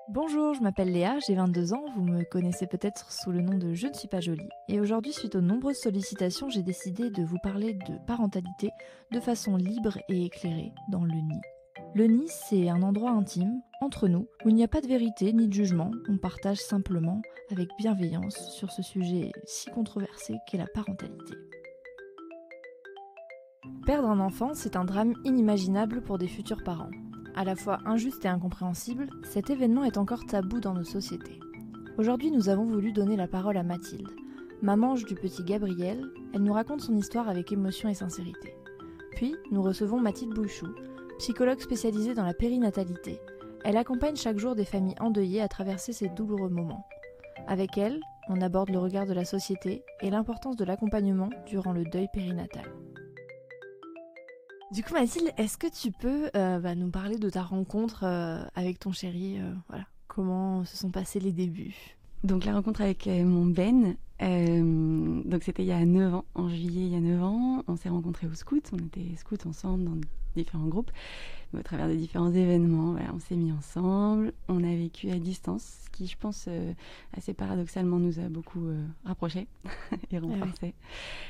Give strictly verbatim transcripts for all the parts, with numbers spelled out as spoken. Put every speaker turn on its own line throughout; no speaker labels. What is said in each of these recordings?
Bonjour, je m'appelle Léa, j'ai vingt-deux ans, vous me connaissez peut-être sous le nom de Je ne suis pas jolie. Et aujourd'hui, suite aux nombreuses sollicitations, j'ai décidé de vous parler de parentalité de façon libre et éclairée dans le nid. Le nid, c'est un endroit intime, entre nous, où il n'y a pas de vérité ni de jugement, on partage simplement, avec bienveillance, sur ce sujet si controversé qu'est la parentalité. Perdre un enfant, c'est un drame inimaginable pour des futurs parents. À la fois injuste et incompréhensible, cet événement est encore tabou dans nos sociétés. Aujourd'hui, nous avons voulu donner la parole à Mathilde, maman du petit Gabriel. Elle nous raconte son histoire avec émotion et sincérité. Puis, nous recevons Mathilde Bouchou, psychologue spécialisée dans la périnatalité. Elle accompagne chaque jour des familles endeuillées à traverser ces douloureux moments. Avec elle, on aborde le regard de la société et l'importance de l'accompagnement durant le deuil périnatal. Du coup, Mathilde, est-ce que tu peux euh, bah, nous parler de ta rencontre euh, avec ton chéri euh, voilà. Comment se sont passés les débuts?
Donc la rencontre avec euh, mon Ben, euh, donc c'était il y a neuf ans, en juillet il y a neuf ans, on s'est rencontrés au scout, on était scouts ensemble dans différents groupes, mais au travers de différents événements, voilà, on s'est mis ensemble, on a vécu à distance, ce qui je pense euh, assez paradoxalement nous a beaucoup euh, rapprochés et renforcés. Ouais.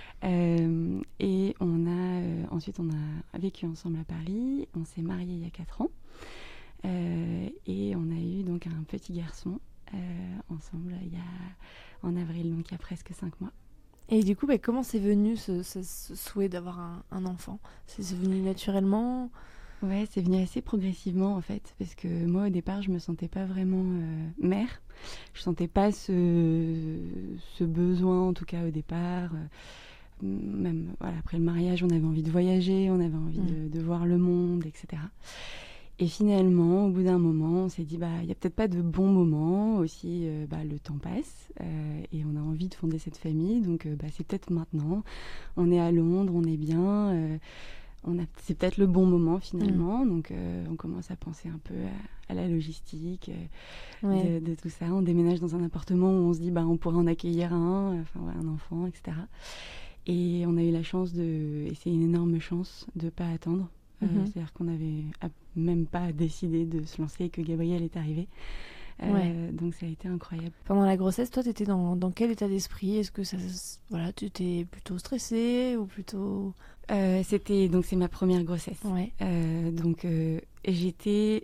Euh, et on a euh, ensuite on a vécu ensemble à Paris, on s'est mariés il y a quatre ans euh, et on a eu donc un petit garçon euh, ensemble il y a en avril, donc il y a presque cinq mois.
Et du coup, bah, comment c'est venu ce, ce, ce souhait d'avoir un, un enfant? C'est venu naturellement?
Ouais, c'est venu assez progressivement en fait, parce que moi au départ je me sentais pas vraiment euh, mère, je sentais pas ce, ce besoin en tout cas au départ. Euh, Même voilà, après le mariage, on avait envie de voyager, on avait envie mmh. de, de voir le monde, et cetera. Et finalement, au bout d'un moment, on s'est dit, bah, il n'y a peut-être pas de bon moment. Aussi, euh, bah, le temps passe euh, et on a envie de fonder cette famille. Donc, euh, bah, c'est peut-être maintenant. On est à Londres, on est bien. Euh, on a, c'est peut-être le bon moment finalement. Mmh. Donc, euh, on commence à penser un peu à, à la logistique euh, ouais. de, de tout ça. On déménage dans un appartement où on se dit, bah, on pourrait en accueillir un, enfin, ouais, un enfant, et cetera. Et on a eu la chance de, et c'est une énorme chance de ne pas attendre. Euh, mm-hmm. C'est-à-dire qu'on n'avait même pas décidé de se lancer et que Gabriel est arrivé. Euh, ouais. Donc ça a été incroyable.
Pendant la grossesse, toi, tu étais dans, dans quel état d'esprit? Est-ce que ça, voilà, tu étais plutôt stressée ou plutôt...
euh, C'était, donc c'est ma première grossesse.
Ouais.
Euh, donc euh, j'étais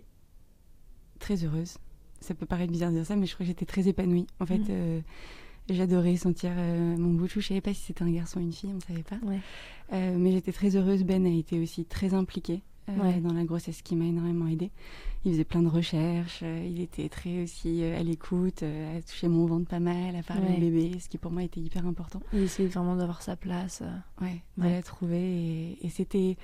très heureuse. Ça peut paraître bizarre de dire ça, mais je crois que j'étais très épanouie. En fait... Mm. Euh, J'adorais sentir euh, mon bouchou. Je ne savais pas si c'était un garçon ou une fille, on ne savait pas. Ouais. Euh, mais j'étais très heureuse. Ben a été aussi très impliqué euh, ouais. dans la grossesse, ce qui m'a énormément aidée. Il faisait plein de recherches. Euh, il était très aussi euh, à l'écoute, euh, à toucher mon ventre pas mal, à parler ouais. au bébé, ce qui pour moi était hyper important.
Il essayait vraiment d'avoir sa place. Euh...
Ouais, de ouais. la trouver. Et, et c'était...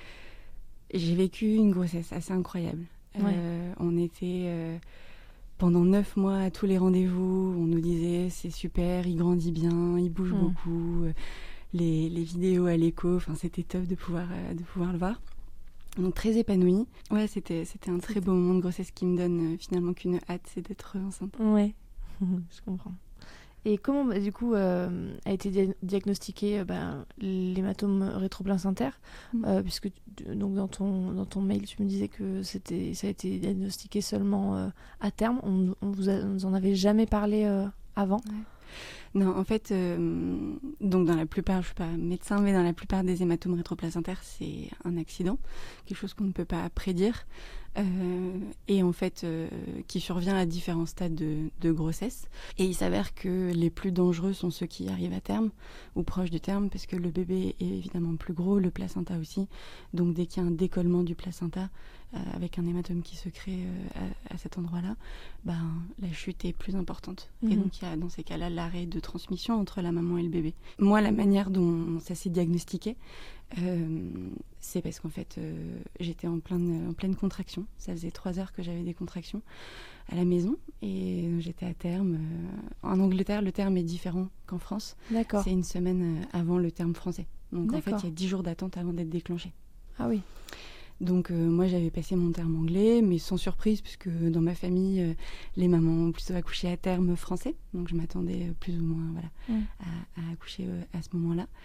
J'ai vécu une grossesse assez incroyable. Ouais. Euh, on était... Euh, Pendant neuf mois, à tous les rendez-vous, on nous disait c'est super, il grandit bien, il bouge mmh. beaucoup, les, les vidéos à l'écho, enfin c'était top de pouvoir, euh, de pouvoir le voir. Donc très épanouie. Ouais, c'était, c'était un très beau moment de grossesse qui me donne euh, finalement qu'une hâte, c'est d'être enceinte.
Ouais, je comprends. Et comment, bah, du coup, euh, a été dia- diagnostiqué euh, bah, l'hématome rétroplacentaire mmh. euh, puisque tu, donc dans ton, dans ton mail, tu me disais que c'était, ça a été diagnostiqué seulement euh, à terme. On, on vous a, vous en avait jamais parlé euh, avant?
Ouais. Non, en fait, euh, donc dans la plupart, je ne suis pas médecin, mais dans la plupart des hématomes rétroplacentaires, c'est un accident, quelque chose qu'on ne peut pas prédire, euh, et en fait, euh, qui survient à différents stades de, de grossesse. Et il s'avère que les plus dangereux sont ceux qui arrivent à terme, ou proches du terme, parce que le bébé est évidemment plus gros, le placenta aussi. Donc dès qu'il y a un décollement du placenta, euh, avec un hématome qui se crée euh, à, à cet endroit-là, ben, la chute est plus importante. Mmh. Et donc il y a dans ces cas-là l'arrêt de transmission entre la maman et le bébé. Moi, la manière dont ça s'est diagnostiqué, euh, c'est parce qu'en fait, euh, j'étais en pleine, en pleine contraction. Ça faisait trois heures que j'avais des contractions à la maison et j'étais à terme. Euh, en Angleterre, le terme est différent qu'en France.
D'accord.
C'est une semaine avant le terme français. Donc D'accord. en fait, il y a dix jours d'attente avant d'être déclenché.
Ah oui.
Donc euh, moi j'avais passé mon terme anglais, mais sans surprise puisque dans ma famille euh, les mamans ont plutôt accouché à terme français, donc je m'attendais euh, plus ou moins voilà, mmh. à, à accoucher euh, à ce moment-là.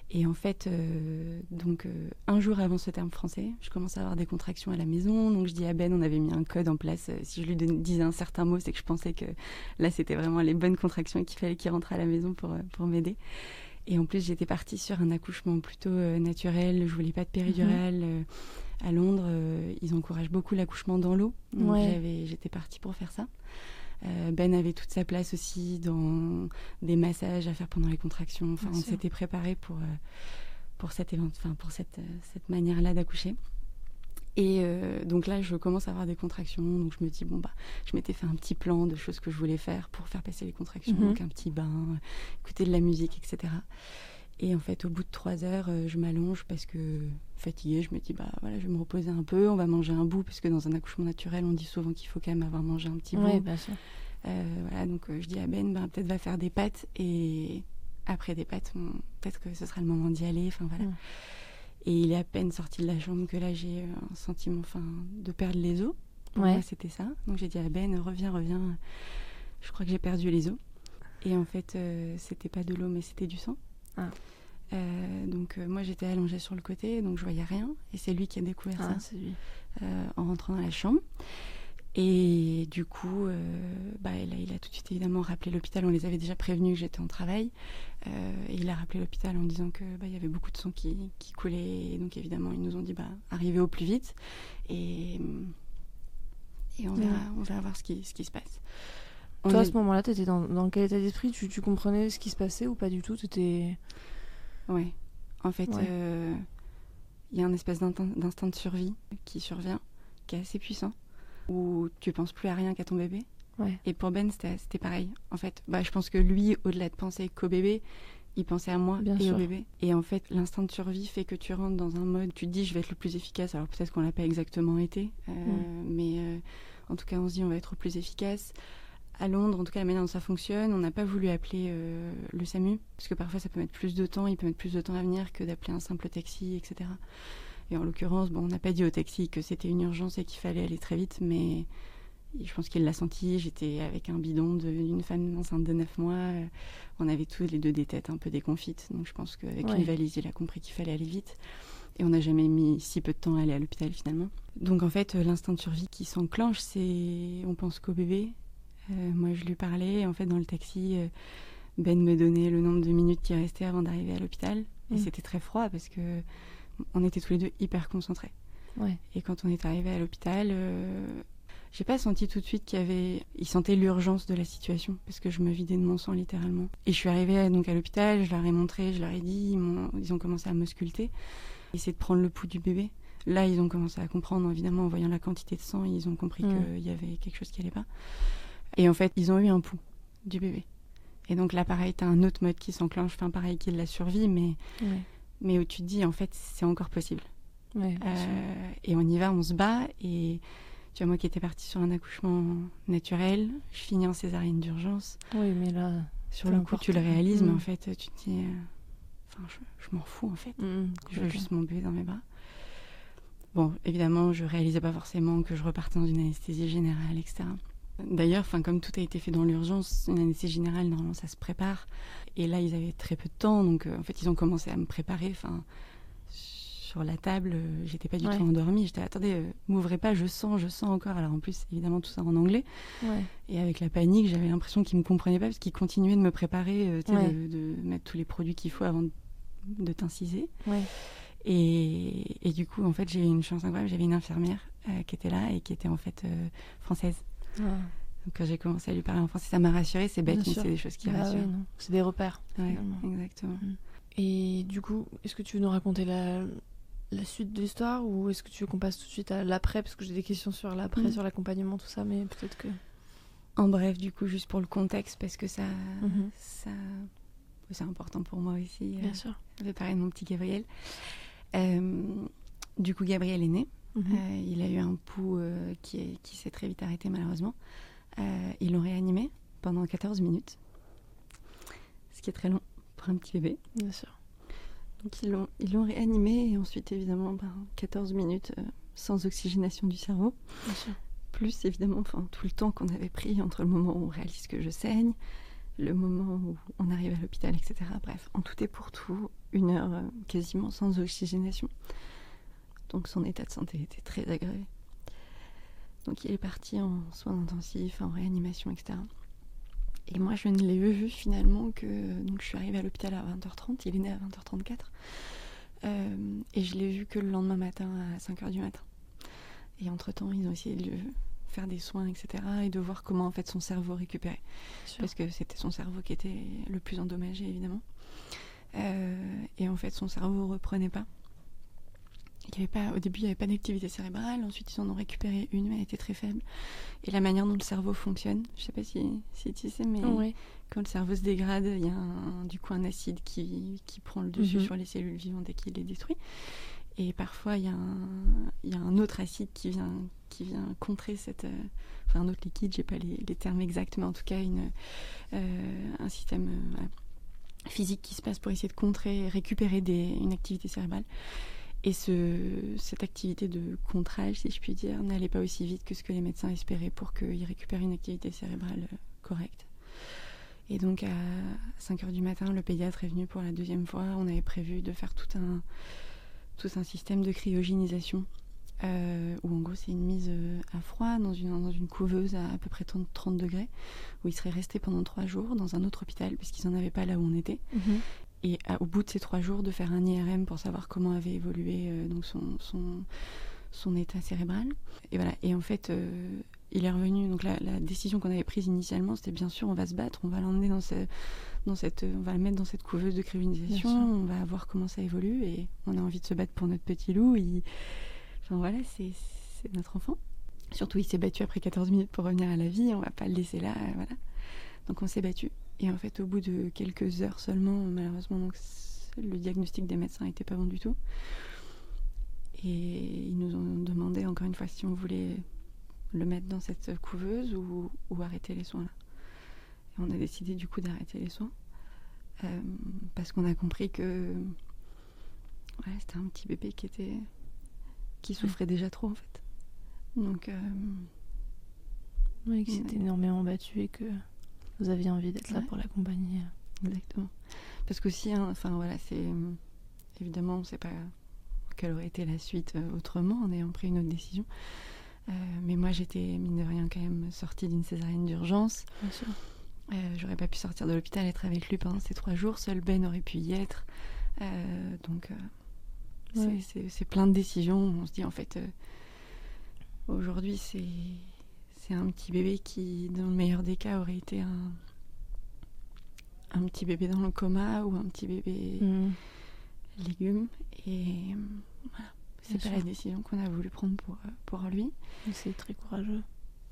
Et en fait, euh, donc euh, un jour avant ce terme français, je commence à avoir des contractions à la maison. Donc je dis à Ben, on avait mis un code en place. Euh, si je lui don- disais un certain mot, c'est que je pensais que là, c'était vraiment les bonnes contractions et qu'il fallait qu'il rentre à la maison pour, euh, pour m'aider. Et en plus, j'étais partie sur un accouchement plutôt euh, naturel. Je voulais pas de péridurale. Mmh. Euh, à Londres, euh, ils encouragent beaucoup l'accouchement dans l'eau. Donc ouais. j'avais, j'étais partie pour faire ça. Euh, Ben avait toute sa place aussi dans des massages à faire pendant les contractions. Enfin, on s'était préparé pour, euh, pour, cette, évent- enfin, pour cette, euh, cette manière-là d'accoucher. Et euh, donc là, je commence à avoir des contractions. Donc je me dis, bon, bah, je m'étais fait un petit plan de choses que je voulais faire pour faire passer les contractions. Mm-hmm. Donc un petit bain, écouter de la musique, et cetera. Et en fait, au bout de trois heures, euh, je m'allonge parce que fatiguée, je me dis, bah voilà, je vais me reposer un peu, on va manger un bout, parce que dans un accouchement naturel, on dit souvent qu'il faut quand même avoir mangé un petit bout.
Oui, bien sûr.
Euh, voilà, donc euh, je dis à Ben, bah, peut-être va faire des pâtes, et après des pâtes, on... peut-être que ce sera le moment d'y aller, enfin voilà. Mm. Et il est à peine sorti de la chambre que là, j'ai un sentiment enfin, de perdre les os. Pour ouais. moi, c'était ça. Donc j'ai dit à Ben, reviens, reviens, je crois que j'ai perdu les os. Et en fait, euh, c'était pas de l'eau, mais c'était du sang. Ah. Euh, donc euh, moi j'étais allongée sur le côté, donc je voyais rien, et c'est lui qui a découvert ah, ça
c'est lui.
Euh, en rentrant dans la chambre. Et du coup euh, bah, là, il a tout de suite évidemment rappelé l'hôpital. On les avait déjà prévenus que j'étais en travail, euh, et il a rappelé l'hôpital en disant que bah, y avait beaucoup de sang qui, qui coulait, et donc évidemment ils nous ont dit bah, arrivez au plus vite, et, et on, verra, ouais. on verra voir ce qui, ce qui se passe.
On Toi est... à ce moment-là t'étais dans, dans quel état d'esprit? tu, tu comprenais ce qui se passait ou pas du tout? T'étais...
Ouais, en fait, il ouais. euh, y a un espèce d'instinct de survie qui survient, qui est assez puissant, où tu penses plus à rien qu'à ton bébé.
Ouais.
Et pour Ben, c'était, c'était pareil. En fait, bah, je pense que lui, au-delà de penser qu'au bébé, il pensait à moi Bien et sûr. au bébé. Et en fait, l'instinct de survie fait que tu rentres dans un mode, tu te dis, je vais être le plus efficace. Alors peut-être qu'on l'a pas exactement été, euh, mm. mais euh, en tout cas, on se dit, on va être le plus efficace. À Londres, en tout cas, la manière dont ça fonctionne, on n'a pas voulu appeler euh, le SAMU, parce que parfois ça peut mettre plus de temps, il peut mettre plus de temps à venir que d'appeler un simple taxi, et cetera. Et en l'occurrence, bon, on n'a pas dit au taxi que c'était une urgence et qu'il fallait aller très vite, mais je pense qu'il l'a senti. J'étais avec un bidon de, d'une femme enceinte de neuf mois. Euh, on avait tous les deux des têtes un peu déconfites, donc je pense qu'avec ouais. une valise, il a compris qu'il fallait aller vite. Et on n'a jamais mis si peu de temps à aller à l'hôpital finalement. Donc en fait, l'instinct de survie qui s'enclenche, c'est on pense qu'au bébé. Euh, moi, je lui parlais. En fait, dans le taxi, euh, Ben me donnait le nombre de minutes qui restait avant d'arriver à l'hôpital. Mmh. Et c'était très froid parce que on était tous les deux hyper concentrés.
Ouais.
Et quand on est arrivé à l'hôpital, euh, j'ai pas senti tout de suite qu'il y avait... Il sentait l'urgence de la situation parce que je me vidais de mon sang littéralement. Et je suis arrivée à, donc à l'hôpital, je leur ai montré, je leur ai dit, ils, m'ont, ils ont commencé à m'ausculter, essayer de prendre le pouls du bébé. Là, ils ont commencé à comprendre, évidemment, en voyant la quantité de sang, ils ont compris mmh. qu'il y avait quelque chose qui allait pas. Et en fait, ils ont eu un pouls du bébé. Et donc là, pareil, t'as un autre mode qui s'enclenche, enfin pareil, qui est de la survie, mais, ouais. mais où tu te dis, en fait, c'est encore possible.
Ouais,
euh, et on y va, on se bat. Et tu vois, moi qui étais partie sur un accouchement naturel, je finis en césarienne d'urgence.
Oui, mais là...
Sur le coup, tu le réalises, mmh. mais en fait, tu te dis... Enfin, euh, je, je m'en fous, en fait.
Mmh,
je veux juste mon bébé dans mes bras. Bon, évidemment, je réalisais pas forcément que je repartais dans une anesthésie générale, et cetera. D'ailleurs, comme tout a été fait dans l'urgence, une anesthésie générale, normalement, ça se prépare. Et là, ils avaient très peu de temps, donc euh, en fait, ils ont commencé à me préparer. Enfin, sur la table, euh, j'étais pas du ouais. tout endormie. J'étais, attendez, euh, m'ouvrez pas, je sens, je sens encore. Alors en plus, évidemment, tout ça en anglais.
Ouais.
Et avec la panique, j'avais l'impression qu'ils me comprenaient pas, parce qu'ils continuaient de me préparer, euh, ouais. de, de mettre tous les produits qu'il faut avant de, de t'inciser.
Ouais.
Et, et du coup, en fait, j'ai eu une chance incroyable. J'avais une infirmière euh, qui était là et qui était en fait euh, française. Ah. Donc quand j'ai commencé à lui parler en français, ça m'a rassurée. C'est bête, mais c'est des choses qui
bah
rassurent.
Oui, c'est des repères.
Ouais, exactement.
Et du coup, est-ce que tu veux nous raconter la, la suite de l'histoire, ou est-ce que tu veux qu'on passe tout de suite à l'après, parce que j'ai des questions sur l'après, mmh. sur l'accompagnement, tout ça, mais peut-être que...
En bref, du coup, juste pour le contexte, parce que ça,
mmh.
ça c'est important pour moi aussi.
Bien euh, sûr.
De parler de mon petit Gabriel. Euh, du coup, Gabriel est né. Mmh. Euh, il a eu un pouls euh, qui, est, qui s'est très vite arrêté, malheureusement. Euh, ils l'ont réanimé pendant quatorze minutes, ce qui est très long pour un petit bébé.
Bien sûr.
Donc ils l'ont, ils l'ont réanimé, et ensuite évidemment ben, quatorze minutes euh, sans oxygénation du cerveau.
Bien sûr.
Plus évidemment enfin, tout le temps qu'on avait pris entre le moment où on réalise que je saigne, le moment où on arrive à l'hôpital, et cetera. Bref, en tout et pour tout, une heure euh, quasiment sans oxygénation. Donc son état de santé était très aggravé. Donc il est parti en soins intensifs, en réanimation, et cetera. Et moi, je ne l'ai vu finalement que... Donc je suis arrivée à l'hôpital à vingt heures trente, il est né à vingt heures trente-quatre. Euh, et je l'ai vu que le lendemain matin à cinq heures du matin. Et entre-temps, ils ont essayé de lui faire des soins, et cetera. Et de voir comment en fait son cerveau récupérait. Parce que c'était son cerveau qui était le plus endommagé, évidemment. Euh, et en fait, son cerveau ne reprenait pas. Il y avait pas, au début, il n'y avait pas d'activité cérébrale. Ensuite, ils en ont récupéré une, mais elle était très faible. Et la manière dont le cerveau fonctionne, je ne sais pas si, si tu sais, mais
oui.
Quand le cerveau se dégrade, il y a un, du coup un acide qui, qui prend le dessus mm-hmm. sur les cellules vivantes et qui les détruit. Et parfois, il y a un, il y a un autre acide qui vient, qui vient contrer cette... Euh, enfin, un autre liquide, je n'ai pas les, les termes exacts, mais en tout cas, une, euh, un système euh, voilà, physique qui se passe pour essayer de contrer et récupérer des, une activité cérébrale. Et ce, cette activité de contrage, si je puis dire, n'allait pas aussi vite que ce que les médecins espéraient pour qu'ils récupèrent une activité cérébrale correcte. Et donc, à cinq heures du matin, le pédiatre est venu pour la deuxième fois. On avait prévu de faire tout un, tout un système de cryogénisation, euh, où en gros, c'est une mise à froid dans une, dans une couveuse à à peu près trente degrés, où il serait resté pendant trois jours dans un autre hôpital, puisqu'ils n'en avaient pas là où on était. Mmh. Et à, au bout de ces trois jours, de faire un I R M pour savoir comment avait évolué euh, donc son, son, son état cérébral. Et voilà. Et en fait, euh, il est revenu. Donc la, la décision qu'on avait prise initialement, c'était bien sûr, on va se battre, on va l'emmener dans, ce, dans cette, on va le mettre dans cette couveuse de cryonisation, on va voir comment ça évolue, et on a envie de se battre pour notre petit loup. Il... Enfin voilà, c'est, c'est notre enfant. Surtout, il s'est battu après quatorze minutes pour revenir à la vie. On va pas le laisser là, euh, voilà. Donc on s'est battu. Et en fait, au bout de quelques heures seulement, malheureusement, donc, le diagnostic des médecins n'était pas bon du tout. Et ils nous ont demandé encore une fois si on voulait le mettre dans cette couveuse ou, ou arrêter les soins là. Et on a décidé du coup d'arrêter les soins. Euh, parce qu'on a compris que ouais, c'était un petit bébé qui, était, qui souffrait déjà trop en fait. Donc, euh,
oui, qui s'était énormément battu et que... Vous aviez envie d'être là ouais. pour l'accompagner.
Exactement. Parce qu'aussi, hein, enfin voilà, c'est évidemment, on ne sait pas quelle aurait été la suite euh, autrement en ayant pris une autre décision. Euh, mais moi, j'étais mine de rien quand même sortie d'une césarienne d'urgence.
Bien sûr.
Euh, j'aurais pas pu sortir de l'hôpital, être avec lui pendant ces trois jours. Seul Ben aurait pu y être. Euh, donc, euh, ouais. c'est, c'est, c'est plein de décisions. On se dit en fait, euh, aujourd'hui, c'est C'est un petit bébé qui, dans le meilleur des cas, aurait été un, un petit bébé dans le coma ou un petit bébé mmh. légume. Et voilà, c'est Bien pas sûr. La décision qu'on a voulu prendre pour, pour lui.
C'est très courageux.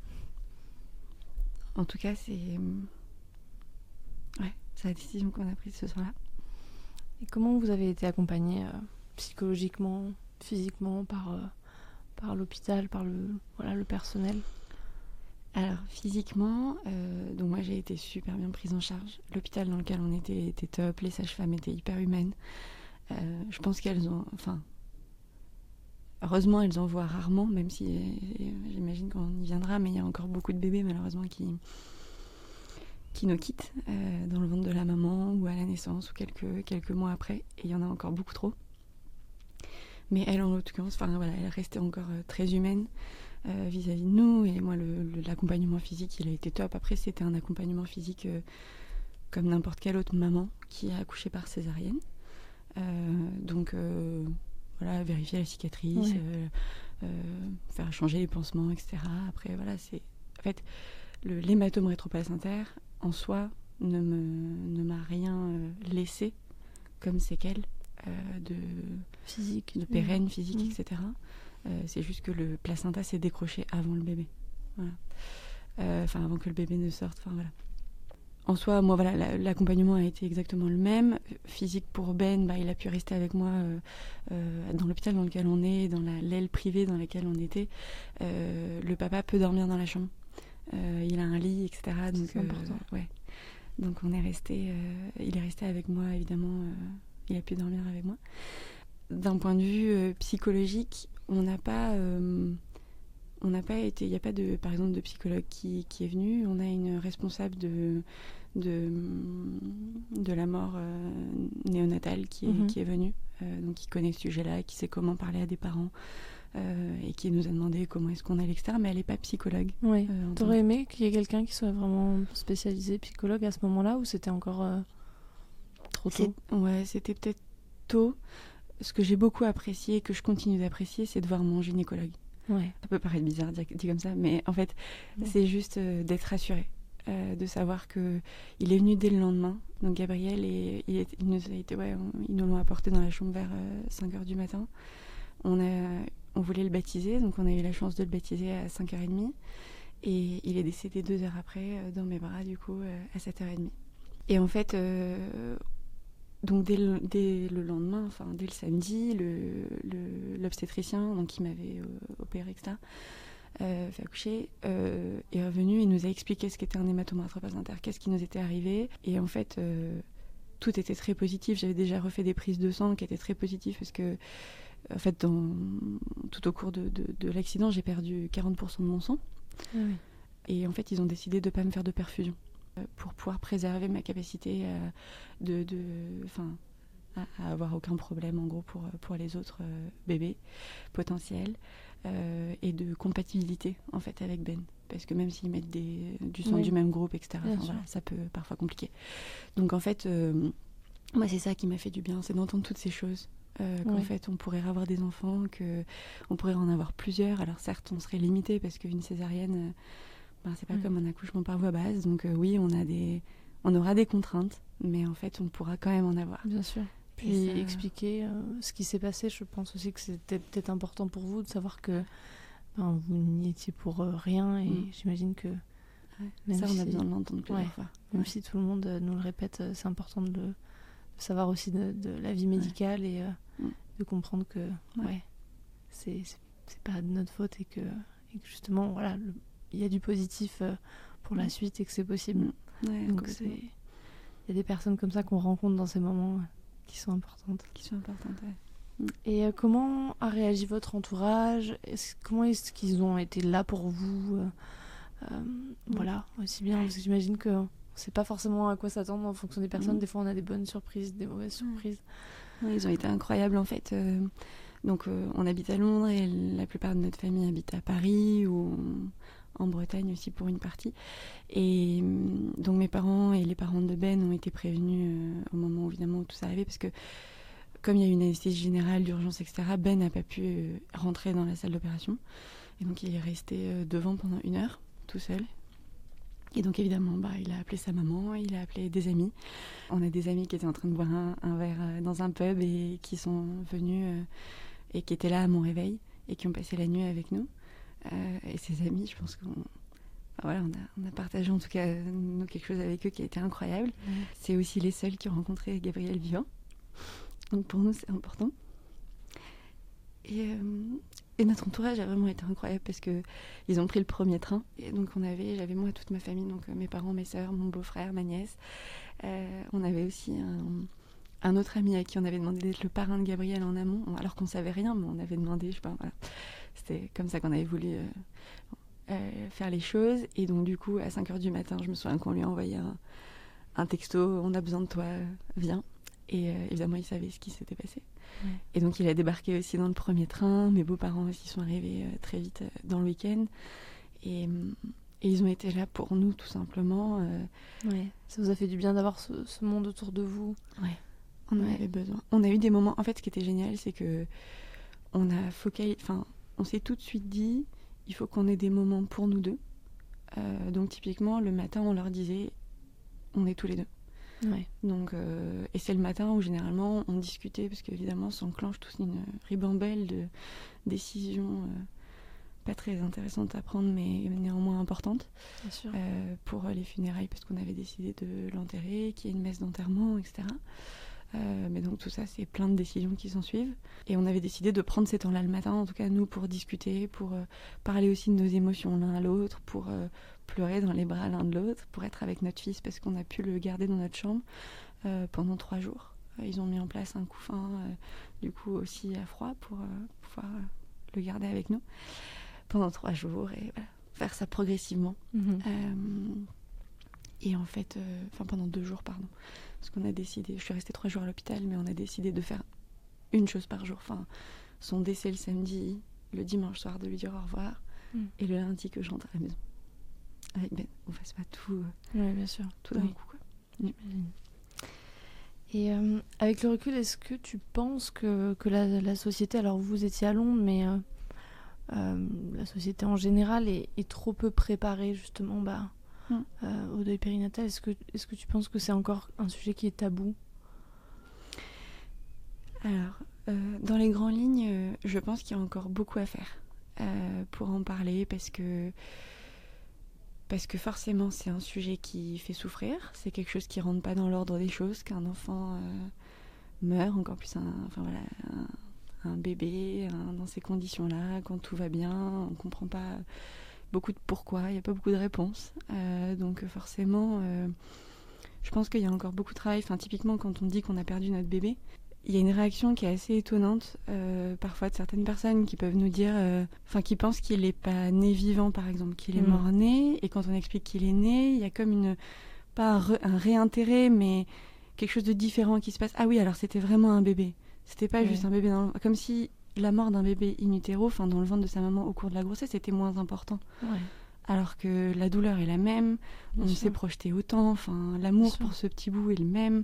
En tout cas, c'est, ouais, c'est la décision qu'on a prise ce soir-là.
Et comment vous avez été accompagnée euh, psychologiquement, physiquement, par, euh, par l'hôpital, par le, voilà, le personnel ?
Alors, physiquement, euh, donc moi j'ai été super bien prise en charge. L'hôpital dans lequel on était était top, les sages-femmes étaient hyper humaines. Euh, je pense qu'elles ont... Enfin, heureusement, elles en voient rarement, même si euh, j'imagine qu'on y viendra, mais il y a encore beaucoup de bébés, malheureusement, qui, qui nous quittent euh, dans le ventre de la maman ou à la naissance ou quelques, quelques mois après. Et il y en a encore beaucoup trop. Mais elle, en l'occurrence, enfin, voilà, elle restait encore euh, très humaine. Euh, vis-à-vis de nous, et moi le, le, l'accompagnement physique il a été top. Après c'était un accompagnement physique euh, comme n'importe quelle autre maman qui a accouché par césarienne, euh, donc euh, voilà, vérifier la cicatrice, ouais. euh, euh, faire changer les pansements, etc. Après voilà, c'est en fait le, l'hématome rétroplacentaire en soi ne, me, ne m'a rien euh, laissé comme séquelles euh, de
physique,
de pérenne,
mmh.
physique,
mmh.
et cetera. Euh, c'est juste que le placenta s'est décroché avant le bébé. Voilà. Euh, enfin, avant que le bébé ne sorte. Enfin, voilà. En soi, moi, voilà, la, l'accompagnement a été exactement le même. Physique pour Ben, bah, il a pu rester avec moi euh, euh, dans l'hôpital dans lequel on est, dans la, l'aile privée dans laquelle on était. Euh, le papa peut dormir dans la chambre. Euh, il a un lit, et cetera. Donc,
c'est important.
Euh, ouais. Donc, on est resté. Euh, il est resté avec moi, évidemment. Euh, il a pu dormir avec moi. D'un point de vue euh, psychologique, on n'a pas, euh, on n'a pas été, il n'y a pas de, par exemple, de psychologue qui, qui est venu. On a une responsable de, de, de la mort euh, néonatale qui est,
Mhm.
qui est venue, euh, donc qui connaît ce sujet-là, qui sait comment parler à des parents euh, et qui nous a demandé comment est-ce qu'on allait, et cetera. Mais elle n'est pas psychologue.
Oui.
Euh, en tant
T'aurais aimé qu'il y ait quelqu'un qui soit vraiment spécialisé psychologue à ce moment-là, ou c'était encore euh, trop tôt?
C'est- Ouais, c'était peut-être tôt. Ce que j'ai beaucoup apprécié, que je continue d'apprécier, c'est de voir mon gynécologue.
Ouais.
Ça peut paraître bizarre dit, dit comme ça, mais en fait,
Ouais.
c'est juste euh, d'être rassuré, euh, de savoir que il est venu dès le lendemain. Donc Gabriel, et, il, est, il nous a été, ouais, on- ils nous l'ont apporté dans la chambre vers euh, cinq heures du matin. On a, on voulait le baptiser, donc on a eu la chance de le baptiser à cinq heures trente. Et il est décédé deux heures après euh, dans mes bras, du coup, euh, à sept heures trente. Et en fait, euh, donc dès le, dès le lendemain, enfin dès le samedi, le, le, l'obstétricien, donc qui m'avait euh, opéré, et cetera, euh, fait accoucher, euh, est revenu et nous a expliqué ce qu'était un hématome rétroplacentaire, qu'est-ce qui nous était arrivé. Et en fait, euh, tout était très positif. J'avais déjà refait des prises de sang qui étaient très positives parce que, en fait, dans, tout au cours de, de, de l'accident, j'ai perdu quarante pour cent de mon sang.
Ah oui.
Et en fait, ils ont décidé de ne pas me faire de perfusion euh, pour pouvoir préserver ma capacité euh, de, de, enfin, à, à avoir aucun problème, en gros, pour, pour les autres euh, bébés potentiels euh, et de compatibilité, en fait, avec Ben. Parce que même s'ils mettent des, du sang
Oui.
du même groupe, et cetera,
Bien
enfin,
sûr.
voilà, ça peut parfois compliquer. Donc, en fait, euh, moi, c'est ça qui m'a fait du bien, c'est d'entendre toutes ces choses. Euh, qu'en
Oui.
fait, on pourrait avoir des enfants, qu'on pourrait en avoir plusieurs. Alors, certes, on serait limité parce qu'une césarienne... Euh, ben, c'est pas
Mm.
comme un accouchement par voie basse, donc euh, oui, on a des, on aura des contraintes, mais en fait, on pourra quand même en avoir.
Bien sûr. Puis
Et ça-
expliquer euh, ce qui s'est passé, je pense aussi que c'était peut-être important pour vous de savoir que ben, vous n'y étiez pour euh, rien, et
Mm.
j'imagine que
Ouais,
même
ça, on a
si-
besoin de l'entendre plusieurs
ouais.
fois.
même
Ouais.
si tout le monde euh, nous le répète, euh, c'est important de, le, de savoir aussi de, de la vie médicale et euh,
Mm.
de comprendre que
Ouais.
ouais, c'est, c'est, c'est pas de notre faute, et que, et que justement, voilà, le- il y a du positif euh, pour la
Mm.
suite et que c'est possible.
Mm. Ouais,
Donc c'est,
complètement.
il y a des personnes comme ça qu'on rencontre dans ces moments euh, qui sont importantes.
Qui sont importantes, ouais.
Et euh, comment a réagi votre entourage? Est-ce, comment est-ce qu'ils ont été là pour vous? euh, euh, Voilà, aussi bien, parce que j'imagine qu'on ne sait pas forcément à quoi s'attendre en fonction des personnes.
Mm.
Des fois, on a des bonnes surprises, des mauvaises surprises.
Ouais, ils ont été incroyables, en fait. Euh, donc, euh, on habite à Londres et la plupart de notre famille habite à Paris ou en Bretagne aussi pour une partie. Et hum, donc, mes parents et les parents de Ben ont été prévenus euh, au moment, évidemment, où tout ça arrivait, parce que comme il y a eu une anesthésie générale, d'urgence, et cetera, Ben n'a pas pu euh, rentrer dans la salle d'opération. Et donc, il est resté euh, devant pendant une heure, tout seul. Et donc, évidemment, bah, il a appelé sa maman, il a appelé des amis. On a des amis qui étaient en train de boire un, un verre euh, dans un pub et qui sont venus euh, et qui étaient là à mon réveil et qui ont passé la nuit avec nous. Euh, et ces amis, je pense qu'on... Enfin, voilà, on, a, on a partagé en tout cas euh, nous, quelque chose avec eux qui a été incroyable.
Mmh.
C'est aussi les seuls qui ont rencontré Gabriel vivant. Donc pour nous, c'est important. Et, euh, et notre entourage a vraiment été incroyable parce que ils ont pris le premier train. Et donc on avait, j'avais moi toute ma famille, donc euh, mes parents, mes sœurs, mon beau-frère, ma nièce. Euh, on avait aussi un, un autre ami à qui on avait demandé d'être le parrain de Gabriel en amont, alors qu'on savait rien, mais on avait demandé, je sais pas, voilà. C'était comme ça qu'on avait voulu euh, euh, faire les choses. Et donc du coup, à cinq heures du matin, je me souviens qu'on lui a envoyé un, un texto, on a besoin de toi, viens. Et euh, évidemment, il savait ce qui s'était passé.
Ouais.
Et donc, il a débarqué aussi dans le premier train. Mes beaux-parents aussi sont arrivés euh, très vite euh, dans le week-end. Et, euh, et ils ont été là pour nous, tout simplement. Euh,
Ouais. Ça vous a fait du bien d'avoir ce, ce monde autour de vous?
ouais, on en
Ouais.
avait besoin. On a eu des moments... En fait, ce qui était génial, c'est que on a focal... Enfin, on s'est tout de suite dit, il faut qu'on ait des moments pour nous deux. Euh, donc, typiquement, le matin, on leur disait, on est tous les deux.
Ouais.
Donc, euh, et c'est le matin où généralement on discutait, parce qu'évidemment s'enclenche toute une ribambelle de décisions euh, pas très intéressantes à prendre, mais néanmoins importantes,
Bien sûr.
euh, pour les funérailles, parce qu'on avait décidé de l'enterrer, qu'il y ait une messe d'enterrement, et cetera. Euh, mais donc tout ça, c'est plein de décisions qui s'en suivent. Et on avait décidé de prendre ces temps-là le matin, en tout cas nous, pour discuter, pour euh, parler aussi de nos émotions l'un à l'autre, pour euh, pleurer dans les bras l'un de l'autre, pour être avec notre fils, parce qu'on a pu le garder dans notre chambre euh, pendant trois jours. Euh, ils ont mis en place un couffin, euh, du coup aussi à froid, pour euh, pouvoir euh, le garder avec nous. pendant trois jours et voilà, faire ça progressivement.
Mmh.
Euh, et en fait, enfin euh, pendant deux jours, pardon, parce qu'on a décidé, je suis restée trois jours à l'hôpital, mais on a décidé de faire une chose par jour. Enfin, son décès le samedi, le dimanche soir de lui dire au revoir, mmh. et le lundi que je rentre à la maison. Avec Ben, on fasse pas tout, euh,
oui, bien sûr,
tout d'un
oui.
coup, quoi.
J'imagine. Et euh, avec le recul, est-ce que tu penses que, que la, la société, alors vous étiez à Londres, mais euh, euh, la société en général est, est trop peu préparée justement bah, mm. euh, au deuil périnatal? Est-ce que, est-ce que tu penses que c'est encore un sujet qui est tabou?
Alors, euh, dans les grandes lignes, euh, je pense qu'il y a encore beaucoup à faire euh, pour en parler, parce que Parce que forcément, c'est un sujet qui fait souffrir. C'est quelque chose qui ne rentre pas dans l'ordre des choses, qu'un enfant euh, meurt, encore plus un, enfin, voilà, un, un bébé, un, dans ces conditions-là, quand tout va bien. On ne comprend pas beaucoup de pourquoi, il n'y a pas beaucoup de réponses. Euh, donc forcément, euh, je pense qu'il y a encore beaucoup de travail. Enfin, typiquement, quand on dit qu'on a perdu notre bébé, il y a une réaction qui est assez étonnante, euh, parfois de certaines personnes qui peuvent nous dire, enfin euh, qui pensent qu'il n'est pas né vivant par exemple, qu'il est mmh. mort-né, et quand on explique qu'il est né, il y a comme une, pas un, re, un réintérêt, mais quelque chose de différent qui se passe. Ah oui, alors c'était vraiment un bébé, c'était pas ouais. juste un bébé, dans le... comme si la mort d'un bébé in utero, enfin dans le ventre de sa maman au cours de la grossesse, était moins important.
Ouais.
Alors que la douleur est la même, Bien on sûr. s'est projeté autant, enfin l'amour pour ce petit bout est le même.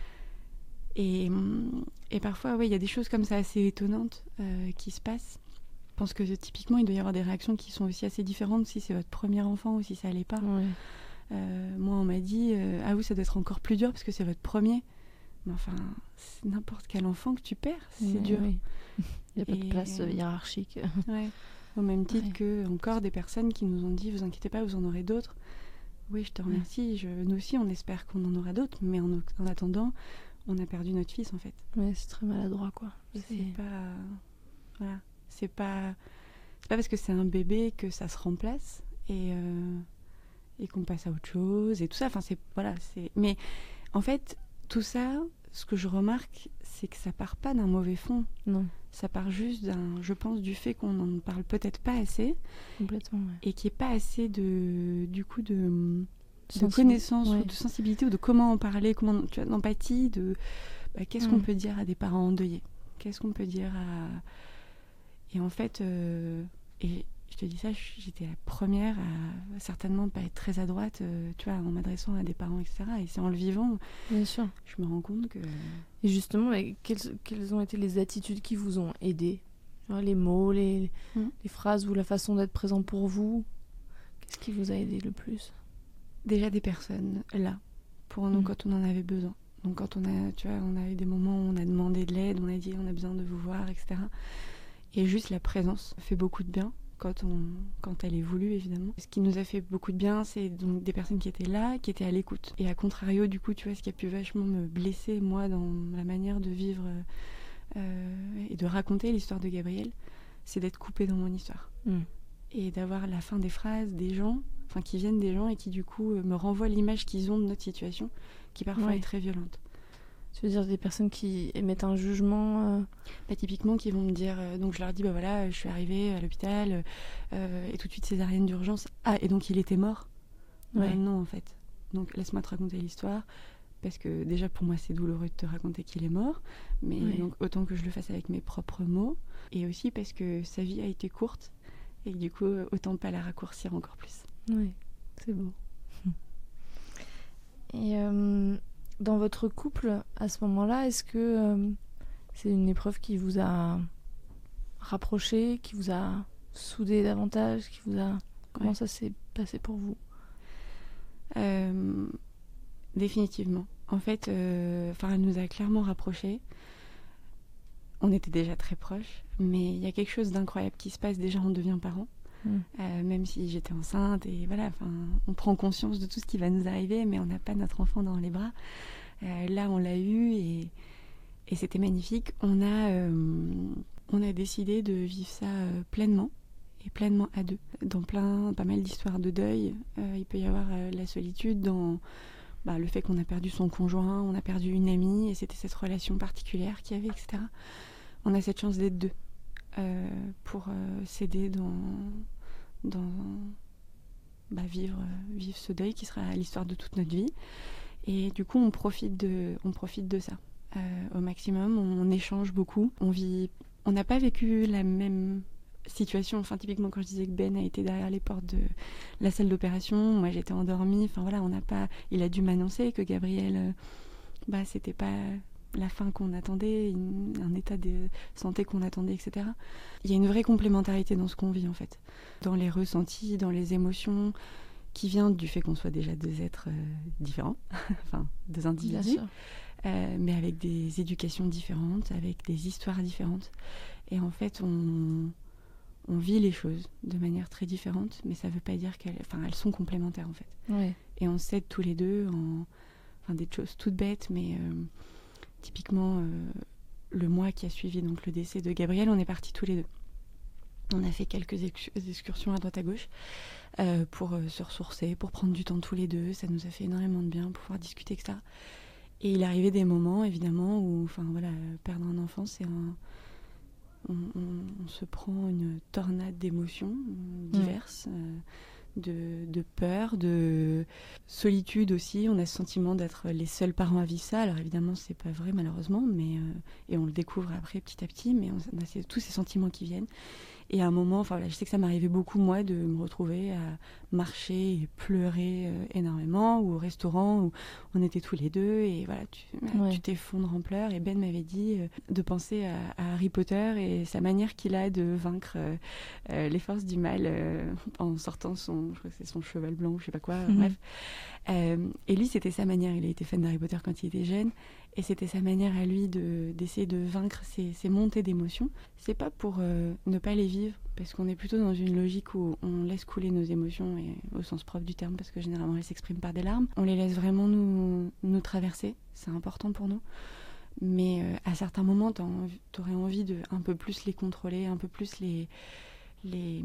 Et, et parfois, ouais, il y a des choses comme ça assez étonnantes euh, qui se passent. Je pense que typiquement, il doit y avoir des réactions qui sont aussi assez différentes si c'est votre premier enfant ou si ça allait pas.
Ouais.
Euh, moi, on m'a dit, euh, ah oui, ça doit être encore plus dur parce que c'est votre premier. Mais enfin, c'est n'importe quel enfant que tu perds, c'est
ouais,
dur.
Oui. Il n'y a pas
et...
de place euh, hiérarchique.
Ouais. Au même titre ouais. que encore des personnes qui nous ont dit, vous inquiétez pas, vous en aurez d'autres. Oui, je te remercie. Ouais. Je... Nous aussi, on espère qu'on en aura d'autres, mais en, en attendant... on a perdu notre fils en fait.
Ouais, c'est très maladroit quoi.
C'est, c'est pas, voilà, c'est pas, c'est pas parce que c'est un bébé que ça se remplace et euh, et qu'on passe à autre chose et tout ça. Enfin c'est voilà, c'est. Mais en fait tout ça, ce que je remarque, c'est que ça part pas d'un mauvais fond.
Non.
Ça part juste d'un, je pense, du fait qu'on n'en parle peut-être pas assez.
Complètement. Ouais.
Et qu'il n'y ait pas assez de, du coup de. de connaissance ouais. ou de sensibilité ou de comment en parler, comment tu vois, d'empathie, de bah, qu'est-ce mmh. qu'on peut dire à des parents endeuillés, qu'est-ce qu'on peut dire à et en fait euh, et je te dis ça, j'étais la première à certainement pas être très à droite, euh, tu vois, en m'adressant à des parents, et cetera. Et c'est en le vivant,
bien sûr,
je me rends compte que.
Et justement, mais quelles, quelles ont été les attitudes qui vous ont aidé, les mots, les, mmh. les phrases ou la façon d'être présent pour vous, qu'est-ce qui vous a aidé le plus?
Déjà des personnes là pour nous mmh. quand on en avait besoin. Donc quand on a, tu vois, on a eu des moments où on a demandé de l'aide, on a dit on a besoin de vous voir, et cetera. Et juste la présence fait beaucoup de bien quand on, quand elle est voulue évidemment. Ce qui nous a fait beaucoup de bien, c'est donc des personnes qui étaient là, qui étaient à l'écoute. Et à contrario, du coup, tu vois, ce qui a pu vachement me blesser moi dans la manière de vivre euh, et de raconter l'histoire de Gabriel, c'est d'être coupée dans mon histoire mmh. et d'avoir la fin des phrases des gens. Enfin, qui viennent des gens et qui du coup euh, me renvoient l'image qu'ils ont de notre situation, qui parfois ouais. est très violente.
Tu veux dire des personnes qui émettent un jugement euh...
bah, typiquement qui vont me dire, euh, donc je leur dis bah voilà, je suis arrivée à l'hôpital euh, et tout de suite césarienne d'urgence. Ah, et donc il était mort? Ouais. Bah, non en fait. Donc laisse-moi te raconter l'histoire, parce que déjà pour moi c'est douloureux de te raconter qu'il est mort, mais ouais. donc autant que je le fasse avec mes propres mots, et aussi parce que sa vie a été courte et du coup autant pas la raccourcir encore plus.
Oui, c'est beau. Et euh, dans votre couple, à ce moment-là, est-ce que euh, c'est une épreuve qui vous a rapproché, qui vous a soudé davantage, qui vous a... Comment ouais. ça s'est passé pour vous?
euh, Définitivement. En fait, euh, elle nous a clairement rapprochés. On était déjà très proches, mais il y a quelque chose d'incroyable qui se passe déjà, on devient parents. Mmh. Euh, même si j'étais enceinte et voilà, on prend conscience de tout ce qui va nous arriver, mais on n'a pas notre enfant dans les bras. Euh, là on l'a eu et, et c'était magnifique. On a, euh, on a décidé de vivre ça euh, pleinement et pleinement à deux, dans plein, pas mal d'histoires de deuil. Euh, il peut y avoir euh, la solitude dans bah, le fait qu'on a perdu son conjoint, on a perdu une amie et c'était cette relation particulière qu'il y avait, et cetera. On a cette chance d'être deux euh, pour euh, s'aider dans, dans bah, vivre, vivre ce deuil qui sera l'histoire de toute notre vie. Et du coup, on profite de, on profite de ça euh, au maximum. On, on échange beaucoup. On vit, on n'a pas vécu la même situation. Enfin, typiquement, quand je disais que Ben a été derrière les portes de la salle d'opération, moi j'étais endormie. Enfin voilà, on n'a pas. Il a dû m'annoncer que Gabriel, euh, bah, c'était pas la fin qu'on attendait, une, un état de santé qu'on attendait, et cetera. Il y a une vraie complémentarité dans ce qu'on vit en fait, dans les ressentis, dans les émotions, qui vient du fait qu'on soit déjà deux êtres euh, différents, enfin deux individus, euh, mais avec des éducations différentes, avec des histoires différentes. Et en fait, on, on vit les choses de manière très différente, mais ça ne veut pas dire qu'elles, enfin, elles sont complémentaires en fait.
Ouais.
Et on s'aide tous les deux en, enfin, des choses toutes bêtes, mais euh, typiquement euh, le mois qui a suivi donc le décès de Gabriel, on est partis tous les deux. On a fait quelques ex- excursions à droite à gauche euh, pour euh, se ressourcer, pour prendre du temps tous les deux. Ça nous a fait énormément de bien, pour pouvoir discuter, et cetera. Et il arrivait des moments, évidemment, où, enfin voilà, perdre un enfant, c'est un, on, on, on se prend une tornade d'émotions diverses, mmh. euh, de, de peur, de solitude aussi. On a ce sentiment d'être les seuls parents à vivre ça. Alors évidemment, c'est pas vrai malheureusement, mais euh, et on le découvre après petit à petit. Mais on, on a ces, tous ces sentiments qui viennent. Et à un moment, enfin, voilà, je sais que ça m'arrivait beaucoup, moi, de me retrouver à marcher et pleurer euh, énormément, ou au restaurant où on était tous les deux, et voilà, tu, ouais. tu t'effondres en pleurs. Et Ben m'avait dit euh, de penser à, à Harry Potter et sa manière qu'il a de vaincre euh, euh, les forces du mal euh, en sortant son, je crois que c'est son cheval blanc, ou je sais pas quoi, mm-hmm. bref. Euh, et lui, c'était sa manière. Il a été fan d'Harry Potter quand il était jeune. Et c'était sa manière à lui de, d'essayer de vaincre ces, ces montées d'émotions. C'est pas pour euh, ne pas les vivre, parce qu'on est plutôt dans une logique où on laisse couler nos émotions, et au sens propre du terme, parce que généralement elles s'expriment par des larmes. On les laisse vraiment nous, nous traverser, c'est important pour nous. Mais euh, à certains moments, t'aurais envie de un peu plus les contrôler, un peu plus les... les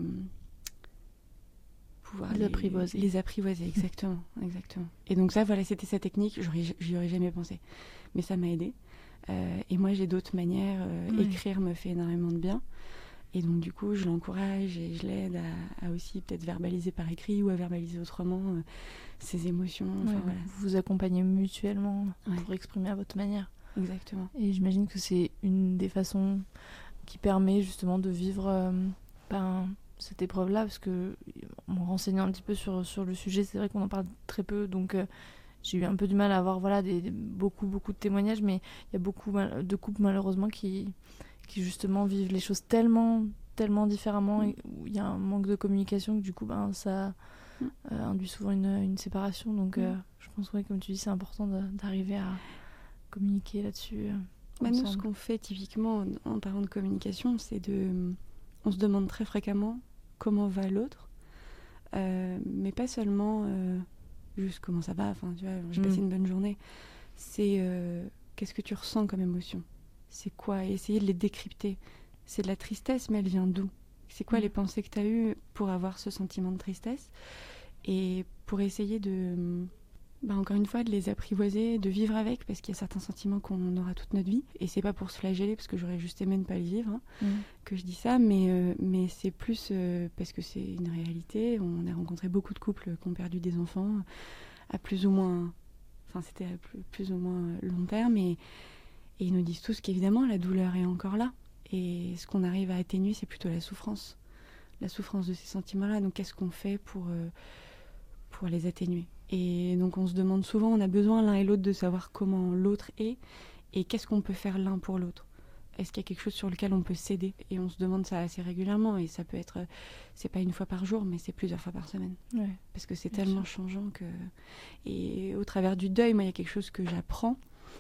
pouvoir
les, les apprivoiser.
Les apprivoiser, exactement, exactement. Et donc ça, voilà, c'était sa technique, j'y aurais jamais pensé. Mais ça m'a aidée. Euh, et moi, j'ai d'autres manières. Euh, oui. Écrire me fait énormément de bien. Et donc, du coup, je l'encourage et je l'aide à, à aussi peut-être verbaliser par écrit ou à verbaliser autrement euh, ses émotions.
Ouais,
enfin, voilà.
Vous vous accompagnez mutuellement ouais. pour exprimer à votre manière.
Exactement.
Et j'imagine que c'est une des façons qui permet justement de vivre euh, ben, cette épreuve-là, parce que en me renseignant un petit peu sur, sur le sujet, c'est vrai qu'on en parle très peu, donc euh, j'ai eu un peu du mal à avoir voilà, des, des, beaucoup, beaucoup de témoignages, mais il y a beaucoup mal, de couples malheureusement qui, qui justement vivent les choses tellement, tellement différemment, mmh. et où il y a un manque de communication que du coup ben, ça mmh. euh, induit souvent une, une séparation. Donc mmh. euh, je pense, ouais, comme tu dis, c'est important de, d'arriver à communiquer là-dessus. Euh,
bah nous, ce qu'on fait typiquement en parlant de communication, c'est de... On se demande très fréquemment comment va l'autre, euh, mais pas seulement... Euh, juste comment ça va, enfin tu vois, j'ai mmh. passé une bonne journée. C'est euh, qu'est-ce que tu ressens comme émotion ? C'est quoi ? Et essayer de les décrypter. C'est de la tristesse, mais elle vient d'où ? C'est quoi mmh. les pensées que tu as eues pour avoir ce sentiment de tristesse ? Et pour essayer de, bah, encore une fois, de les apprivoiser, de vivre avec, parce qu'il y a certains sentiments qu'on aura toute notre vie. Et c'est pas pour se flageller, parce que j'aurais juste aimé ne pas les vivre, hein, mmh. que je dis ça, mais, euh, mais c'est plus euh, parce que c'est une réalité. On a rencontré beaucoup de couples qui ont perdu des enfants à plus ou moins... Enfin, c'était à plus, plus ou moins long terme, et, et ils nous disent tous qu'évidemment, la douleur est encore là. Et ce qu'on arrive à atténuer, c'est plutôt la souffrance. La souffrance de ces sentiments-là. Donc, qu'est-ce qu'on fait pour, euh, pour les atténuer ? Et donc, on se demande souvent, on a besoin l'un et l'autre de savoir comment l'autre est, et qu'est-ce qu'on peut faire l'un pour l'autre ? Est-ce qu'il y a quelque chose sur lequel on peut s'aider ? Et on se demande ça assez régulièrement, et ça peut être, c'est pas une fois par jour, mais c'est plusieurs fois par semaine.
Ouais,
parce que c'est tellement sûr. changeant que... Et au travers du deuil, moi, il y a quelque chose que j'apprends,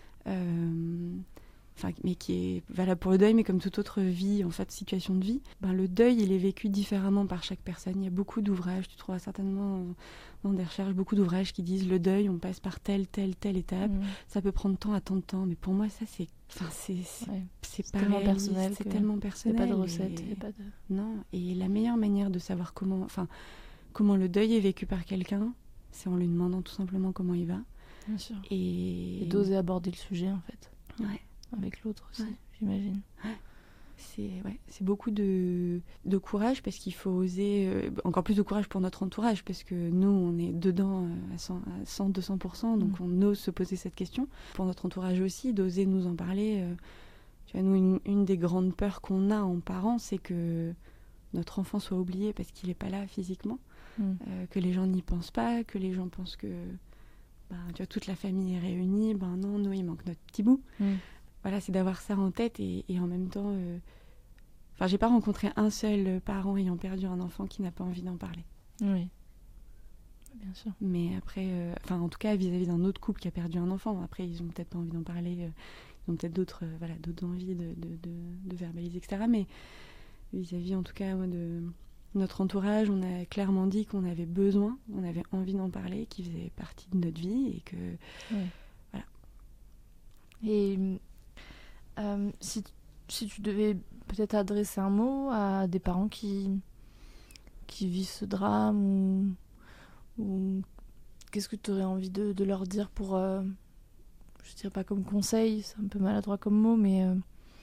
euh... enfin, mais qui est valable pour le deuil, mais comme toute autre vie, en fait, situation de vie, ben, le deuil, il est vécu différemment par chaque personne. Il y a beaucoup d'ouvrages, tu trouveras certainement dans des recherches, beaucoup d'ouvrages qui disent le deuil, on passe par telle, telle, telle étape, mmh. ça peut prendre tant à tant de temps, mais pour moi, ça, c'est... Enfin, c'est, c'est,
ouais.
c'est,
c'est tellement personnel.
C'est tellement personnel.
Il n'y a pas de recette.
Et...
Y a pas de...
Non, et la meilleure manière de savoir comment, enfin, comment le deuil est vécu par quelqu'un, c'est en lui demandant tout simplement comment il va.
Bien sûr.
Et,
et d'oser aborder le sujet, en fait.
Ouais.
Avec l'autre aussi,
ouais.
j'imagine.
Ouais. C'est, ouais, c'est beaucoup de, de courage parce qu'il faut oser, euh, encore plus de courage pour notre entourage parce que nous, on est dedans euh, à cent, à cent, deux cents pour cent, donc mmh. on ose se poser cette question. Pour notre entourage aussi, d'oser nous en parler. Euh, tu vois, nous, une, une des grandes peurs qu'on a en parents, c'est que notre enfant soit oublié parce qu'il n'est pas là physiquement, mmh. euh, que les gens n'y pensent pas, que les gens pensent que ben, tu vois, toute la famille est réunie, ben non, nous, il manque notre petit bout. Mmh. Voilà, c'est d'avoir ça en tête et, et en même temps... Euh, Enfin, j'ai pas rencontré un seul parent ayant perdu un enfant qui n'a pas envie d'en parler.
Oui, bien sûr.
Mais après, euh, enfin, en tout cas, vis-à-vis d'un autre couple qui a perdu un enfant, après, ils ont peut-être pas envie d'en parler, euh, ils ont peut-être d'autres, euh, voilà, d'autres envies de, de, de, de verbaliser, et cetera. Mais vis-à-vis, en tout cas, moi, de notre entourage, on a clairement dit qu'on avait besoin, on avait envie d'en parler, qu'il faisait partie de notre vie et que,
oui.
voilà.
Et euh, si, si tu devais peut-être adresser un mot à des parents qui, qui vivent ce drame ou, ou qu'est-ce que tu aurais envie de, de leur dire pour, euh, je dirais pas comme conseil, c'est un peu maladroit comme mot, mais... Euh...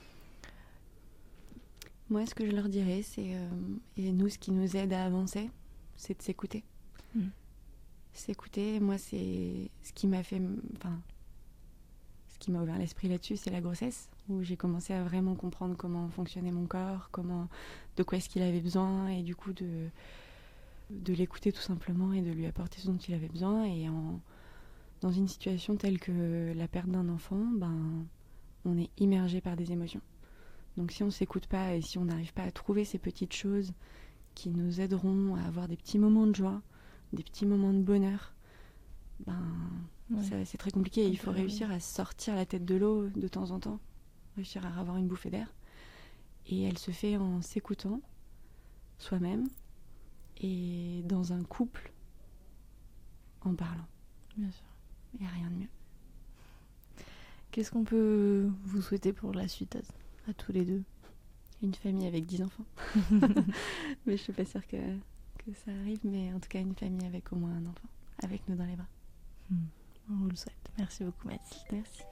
Moi, ce que je leur dirais, c'est, euh, et nous, ce qui nous aide à avancer, c'est de s'écouter. Mmh. S'écouter, moi, c'est ce qui m'a fait... Enfin, ce qui m'a ouvert l'esprit là-dessus, c'est la grossesse, où j'ai commencé à vraiment comprendre comment fonctionnait mon corps, comment, de quoi est-ce qu'il avait besoin, et du coup de, de l'écouter tout simplement et de lui apporter ce dont il avait besoin. Et en, dans une situation telle que la perte d'un enfant, ben, on est immergé par des émotions. Donc si on ne s'écoute pas et si on n'arrive pas à trouver ces petites choses qui nous aideront à avoir des petits moments de joie, des petits moments de bonheur, ben, ouais. ça, c'est très compliqué. Il faut réussir à sortir la tête de l'eau de temps en temps, réussir à avoir une bouffée d'air. Et elle se fait en s'écoutant soi-même et dans un couple en parlant.
Bien sûr.
Il n'y a rien de mieux.
Qu'est-ce qu'on peut vous souhaiter pour la suite à, à tous les deux ?
Une famille avec dix enfants. Mais je suis pas sûre que, que ça arrive, mais en tout cas une famille avec au moins un enfant, avec nous dans les bras.
Mmh. On vous le souhaite. Merci beaucoup Mathilde.
Merci.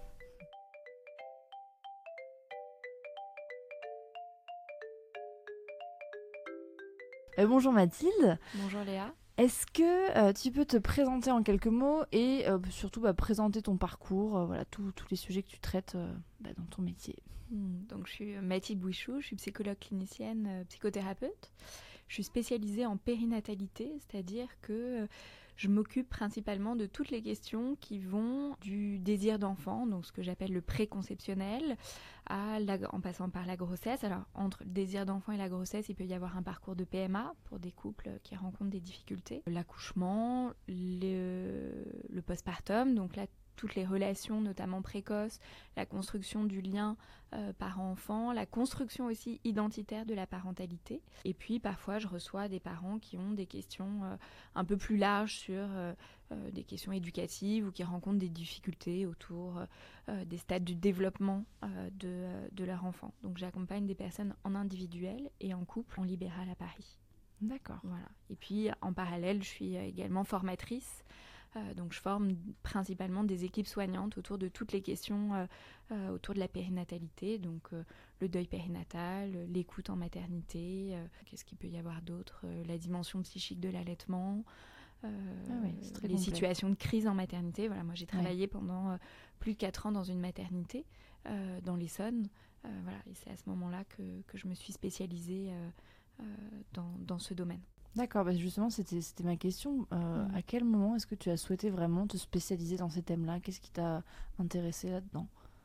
Euh, bonjour Mathilde.
Bonjour Léa.
Est-ce que euh, tu peux te présenter en quelques mots et euh, surtout bah, présenter ton parcours, euh, voilà, tous les sujets que tu traites euh, bah, dans ton métier.
Mmh, donc je suis Mathilde Bouichou, je suis psychologue clinicienne, euh, psychothérapeute. Je suis spécialisée en périnatalité, c'est-à-dire que euh, je m'occupe principalement de toutes les questions qui vont du désir d'enfant, donc ce que j'appelle le préconceptionnel, à la, en passant par la grossesse. Alors, entre le désir d'enfant et la grossesse, il peut y avoir un parcours de P M A pour des couples qui rencontrent des difficultés. L'accouchement, le, le postpartum, donc là, toutes les relations, notamment précoces, la construction du lien euh, parent-enfant, la construction aussi identitaire de la parentalité. Et puis, parfois, je reçois des parents qui ont des questions euh, un peu plus larges sur euh, euh, des questions éducatives ou qui rencontrent des difficultés autour euh, des stades du développement euh, de, de leur enfant. Donc, j'accompagne des personnes en individuel et en couple en libéral à Paris.
D'accord.
Voilà. Et puis, en parallèle, je suis également formatrice. Euh, donc je forme principalement des équipes soignantes autour de toutes les questions euh, euh, autour de la périnatalité, donc euh, le deuil périnatal, l'écoute en maternité, euh, qu'est-ce qu'il peut y avoir d'autre, euh, la dimension psychique de l'allaitement, euh,
ah oui, c'est très
les
complet.
Situations de crise en maternité. Voilà, moi j'ai travaillé
ouais.
pendant euh, plus de quatre ans dans une maternité euh, dans l'Essonne, euh, voilà, et c'est à ce moment-là que, que je me suis spécialisée euh, euh, dans, dans ce domaine.
D'accord, bah justement c'était, c'était ma question. Euh, mmh. À quel moment est-ce que tu as souhaité vraiment te spécialiser dans ces thèmes-là ? Qu'est-ce qui t'a intéressé là-dedans ?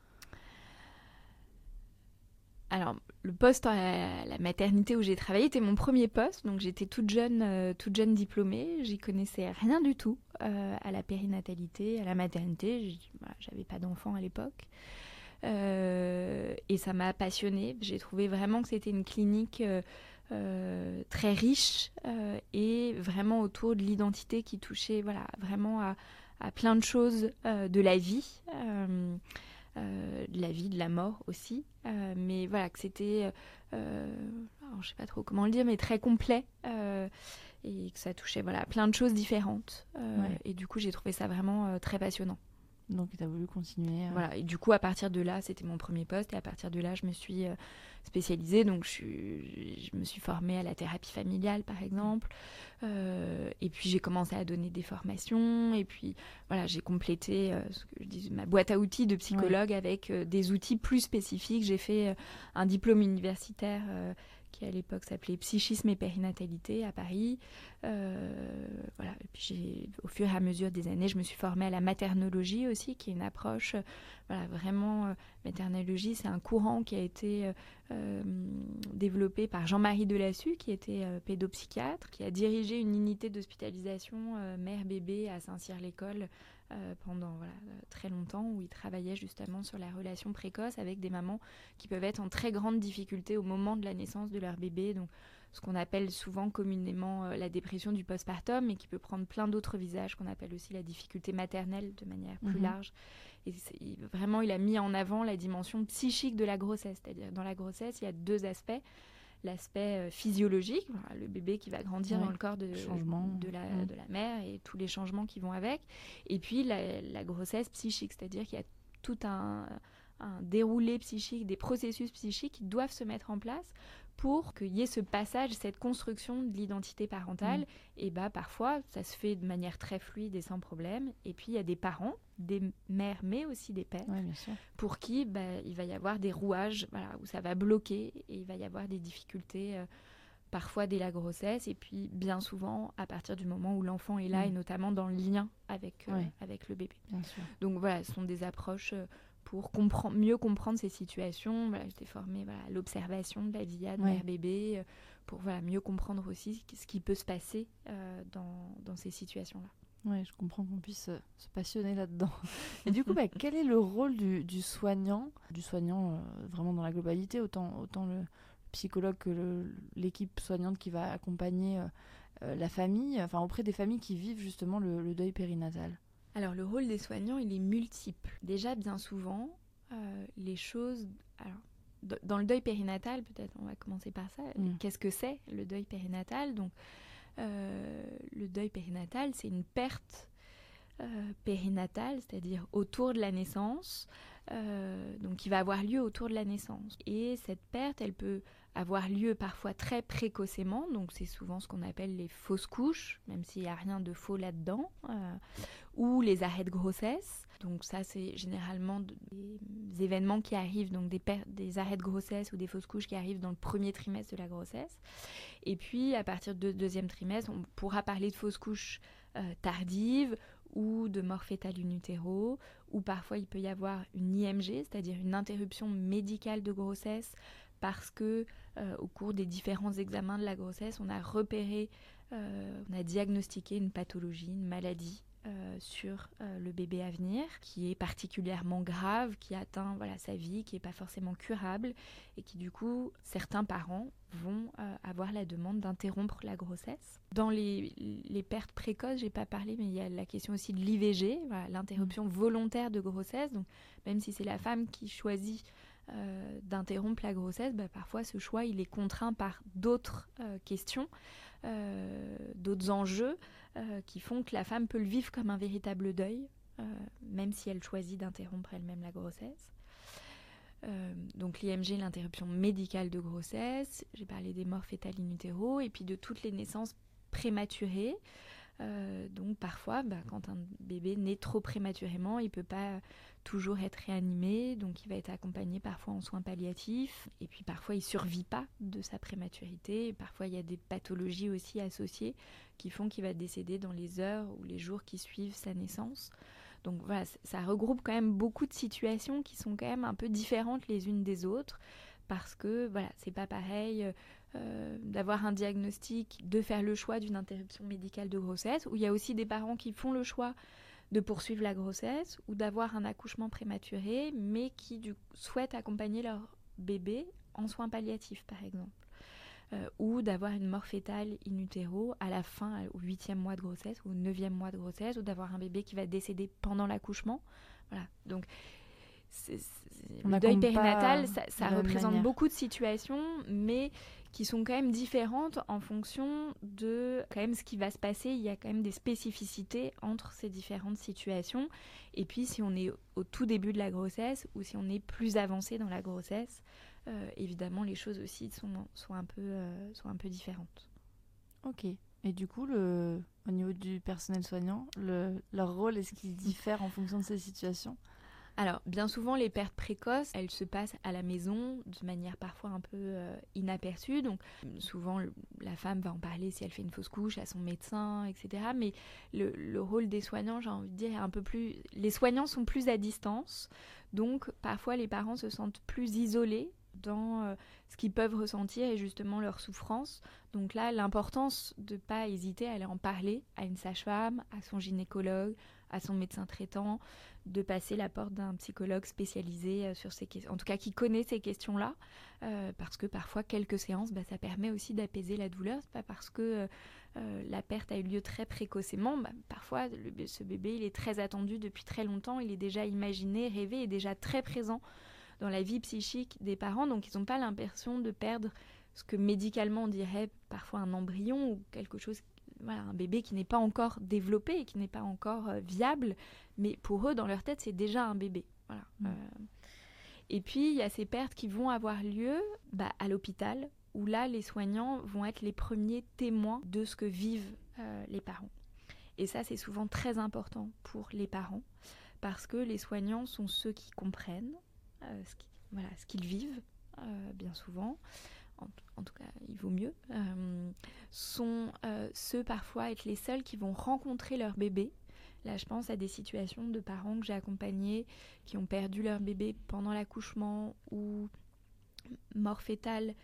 Alors, le poste à la maternité où j'ai travaillé était mon premier poste, donc j'étais toute jeune, euh, toute jeune diplômée, j'y connaissais rien du tout euh, à la périnatalité, à la maternité, bah, j'avais pas d'enfant à l'époque. Euh, et ça m'a passionnée, j'ai trouvé vraiment que c'était une clinique... Euh, Euh, très riche euh, et vraiment autour de l'identité qui touchait voilà, vraiment à, à plein de choses euh, de la vie, euh, euh, de la vie, de la mort aussi, euh, mais voilà, que c'était, euh, alors, je sais pas trop comment le dire, mais très complet euh, et que ça touchait voilà, plein de choses différentes euh,
ouais.
et du coup j'ai trouvé ça vraiment euh, très passionnant.
Donc tu as voulu continuer. Euh...
Voilà, et du coup, à partir de là, c'était mon premier poste. Et à partir de là, je me suis euh, spécialisée. Donc, je, suis, je me suis formée à la thérapie familiale, par exemple. Euh, et puis, j'ai commencé à donner des formations. Et puis, voilà, j'ai complété euh, ce que je dis, ma boîte à outils de psychologue ouais. avec euh, des outils plus spécifiques. J'ai fait euh, un diplôme universitaire euh, qui, à l'époque, s'appelait Psychisme et périnatalité à Paris. Euh, voilà. Et puis, j'ai, au fur et à mesure des années, je me suis formée à la maternologie aussi, qui est une approche, euh, voilà, vraiment, euh, maternologie, c'est un courant qui a été euh, développé par Jean-Marie Delassus, qui était euh, pédopsychiatre, qui a dirigé une unité d'hospitalisation euh, mère-bébé à Saint-Cyr-l'École euh, pendant voilà, très longtemps, où il travaillait justement sur la relation précoce avec des mamans qui peuvent être en très grande difficulté au moment de la naissance de leur bébé, donc ce qu'on appelle souvent communément euh, la dépression du postpartum, mais qui peut prendre plein d'autres visages, qu'on appelle aussi la difficulté maternelle de manière plus mmh. large. Et c'est, il, vraiment, il a mis en avant la dimension psychique de la grossesse. C'est-à-dire, dans la grossesse, il y a deux aspects. L'aspect euh, physiologique, voilà, le bébé qui va grandir ouais, dans le corps de, de, la, mmh. de la mère et tous les changements qui vont avec. Et puis, la, la grossesse psychique, c'est-à-dire qu'il y a tout un, un déroulé psychique, des processus psychiques qui doivent se mettre en place pour qu'il y ait ce passage, cette construction de l'identité parentale. Mmh. Et bah, parfois, ça se fait de manière très fluide et sans problème. Et puis, il y a des parents, des mères, mais aussi des pères,
ouais, bien sûr.
pour qui bah, il va y avoir des rouages, voilà, où ça va bloquer et il va y avoir des difficultés, euh, parfois dès la grossesse, et puis bien souvent à partir du moment où l'enfant est là, mmh. et notamment dans le lien avec, euh, ouais. avec le bébé.
Bien sûr.
Donc voilà, ce sont des approches... Euh, pour comprendre, mieux comprendre ces situations. Voilà, j'étais formée voilà, à l'observation de la V I A de ouais. mère-bébé, euh, pour voilà, mieux comprendre aussi ce qui peut se passer euh, dans, dans ces situations-là.
Oui, je comprends qu'on puisse euh, se passionner là-dedans. Et du coup, bah, quel est le rôle du, du soignant, du soignant euh, vraiment dans la globalité, autant, autant le psychologue que le, l'équipe soignante qui va accompagner euh, euh, la famille, enfin auprès des familles qui vivent justement le, le deuil périnatal?
Alors, le rôle des soignants, il est multiple. Déjà, bien souvent, euh, les choses... Alors, d- dans le deuil périnatal, peut-être, on va commencer par ça. Mmh. Qu'est-ce que c'est, le deuil périnatal ? Donc, euh, le deuil périnatal, c'est une perte euh, périnatale, c'est-à-dire autour de la naissance, euh, donc qui va avoir lieu autour de la naissance. Et cette perte, elle peut avoir lieu parfois très précocement, donc c'est souvent ce qu'on appelle les fausses couches, même s'il n'y a rien de faux là-dedans, euh, ou les arrêts de grossesse. Donc ça, c'est généralement des événements qui arrivent, donc des, per- des arrêts de grossesse ou des fausses couches qui arrivent dans le premier trimestre de la grossesse. Et puis, à partir du deuxième trimestre, on pourra parler de fausses couches euh, tardives ou de mort fœtale in utero, ou parfois il peut y avoir une I M G, c'est-à-dire une interruption médicale de grossesse, parce que euh, au cours des différents examens de la grossesse, on a repéré, euh, on a diagnostiqué une pathologie, une maladie euh, sur euh, le bébé à venir, qui est particulièrement grave, qui atteint voilà, sa vie, qui n'est pas forcément curable, et qui du coup, certains parents vont euh, avoir la demande d'interrompre la grossesse. Dans les, les pertes précoces, je n'ai pas parlé, mais il y a la question aussi de l'I V G, voilà, l'interruption volontaire de grossesse. Donc, même si c'est la femme qui choisit Euh, d'interrompre la grossesse, bah, parfois ce choix il est contraint par d'autres euh, questions, euh, d'autres enjeux euh, qui font que la femme peut le vivre comme un véritable deuil, euh, même si elle choisit d'interrompre elle-même la grossesse. Euh, donc l'I M G, l'interruption médicale de grossesse, j'ai parlé des morts fœtales in utero, et puis de toutes les naissances prématurées. Euh, donc parfois, bah, quand un bébé naît trop prématurément, il ne peut pas toujours être réanimé, donc il va être accompagné parfois en soins palliatifs, et puis parfois il ne survit pas de sa prématurité, et parfois il y a des pathologies aussi associées qui font qu'il va décéder dans les heures ou les jours qui suivent sa naissance. Donc voilà, ça regroupe quand même beaucoup de situations qui sont quand même un peu différentes les unes des autres, parce que voilà, c'est pas pareil euh, d'avoir un diagnostic, de faire le choix d'une interruption médicale de grossesse, où il y a aussi des parents qui font le choix de poursuivre la grossesse ou d'avoir un accouchement prématuré, mais qui du, souhaitent accompagner leur bébé en soins palliatifs, par exemple. Euh, ou d'avoir une mort fœtale in utero à la fin, au huitième mois de grossesse ou au neuvième mois de grossesse, ou d'avoir un bébé qui va décéder pendant l'accouchement. Voilà. Donc, c'est, c'est,
On
le deuil
n'accompagne pas
périnatal, ça, ça
de la même
représente
manière.
beaucoup de situations, mais qui sont quand même différentes en fonction de quand même ce qui va se passer. Il y a quand même des spécificités entre ces différentes situations. Et puis, si on est au tout début de la grossesse ou si on est plus avancé dans la grossesse, euh, évidemment, les choses aussi sont, sont, un peu, euh, sont un peu différentes.
Ok. Et du coup, le... au niveau du personnel soignant, le... leur rôle, est-ce qu'il diffère en fonction de ces situations ?
Alors, bien souvent, les pertes précoces, elles se passent à la maison de manière parfois un peu euh, inaperçue. Donc, souvent, le, la femme va en parler si elle fait une fausse couche à son médecin, et cetera. Mais le, le rôle des soignants, j'ai envie de dire, est un peu plus... Les soignants sont plus à distance. Donc, parfois, les parents se sentent plus isolés dans euh, ce qu'ils peuvent ressentir et justement leur souffrance. Donc là, l'importance de ne pas hésiter à aller en parler à une sage-femme, à son gynécologue, à son médecin traitant, de passer la porte d'un psychologue spécialisé sur ces questions, en tout cas qui connaît ces questions-là, euh, parce que parfois quelques séances, bah, ça permet aussi d'apaiser la douleur. C'est pas parce que euh, la perte a eu lieu très précocement, bah, parfois le, ce bébé il est très attendu depuis très longtemps, il est déjà imaginé, rêvé, et déjà très présent dans la vie psychique des parents, donc ils n'ont pas l'impression de perdre ce que médicalement on dirait parfois un embryon ou quelque chose, voilà, un bébé qui n'est pas encore développé et qui n'est pas encore euh, viable, mais pour eux, dans leur tête, c'est déjà un bébé. Voilà. Mmh. Euh, et puis, il y a ces pertes qui vont avoir lieu bah, à l'hôpital, où là, les soignants vont être les premiers témoins de ce que vivent euh, les parents. Et ça, c'est souvent très important pour les parents, parce que les soignants sont ceux qui comprennent euh, ce, qui, voilà, ce qu'ils vivent, euh, bien souvent. En, en tout cas, il vaut mieux, euh, sont euh, ceux parfois être les seuls qui vont rencontrer leur bébé. Là, je pense à des situations de parents que j'ai accompagnés qui ont perdu leur bébé pendant l'accouchement ou mort fétale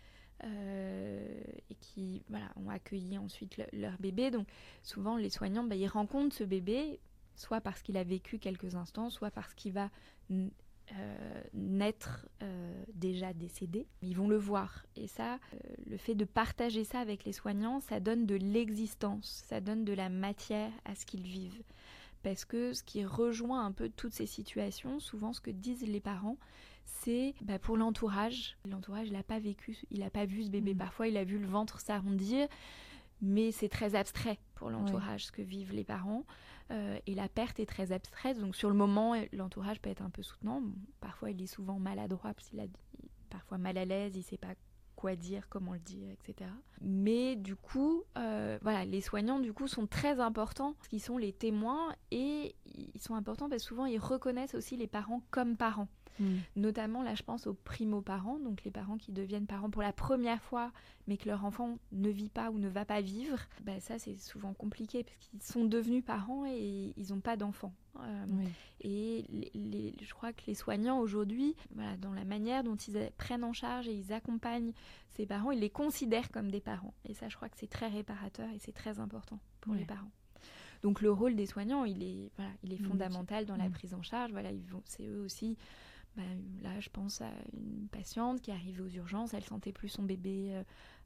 euh, et qui voilà, ont accueilli ensuite le, leur bébé. Donc souvent, les soignants, bah, ils rencontrent ce bébé, soit parce qu'il a vécu quelques instants, soit parce qu'il va... N- Euh, naître euh, déjà décédé, ils vont le voir. Et ça, euh, le fait de partager ça avec les soignants, ça donne de l'existence, ça donne de la matière à ce qu'ils vivent. Parce que ce qui rejoint un peu toutes ces situations, souvent ce que disent les parents, c'est bah, pour l'entourage. L'entourage, il n'a pas vécu, il n'a pas vu ce bébé. Mmh. Parfois, il a vu le ventre s'arrondir, mais c'est très abstrait pour l'entourage, oui. Ce que vivent les parents. Euh, et la perte est très abstraite, donc sur le moment, l'entourage peut être un peu soutenant. Bon, parfois, il est souvent maladroit, parce qu'il a parfois mal à l'aise, il ne sait pas quoi dire, comment le dire, et cetera. Mais du coup, euh, voilà, les soignants, du coup, sont très importants, parce qu'ils sont les témoins, et ils sont importants parce que souvent, ils reconnaissent aussi les parents comme parents. Mmh. Notamment, là, je pense aux primo-parents, donc les parents qui deviennent parents pour la première fois, mais que leur enfant ne vit pas ou ne va pas vivre. Bah, ça, c'est souvent compliqué, parce qu'ils sont devenus parents et ils n'ont pas d'enfants. Euh, oui. Et les, les, je crois que les soignants, aujourd'hui, voilà, dans la manière dont ils prennent en charge et ils accompagnent ces parents, ils les considèrent comme des parents. Et ça, je crois que c'est très réparateur et c'est très important pour oui. les parents. Donc, le rôle des soignants, il est, voilà, il est fondamental dans la prise en charge. Voilà, ils vont, c'est eux aussi... Ben, là, je pense à une patiente qui est arrivée aux urgences, elle sentait plus son bébé euh,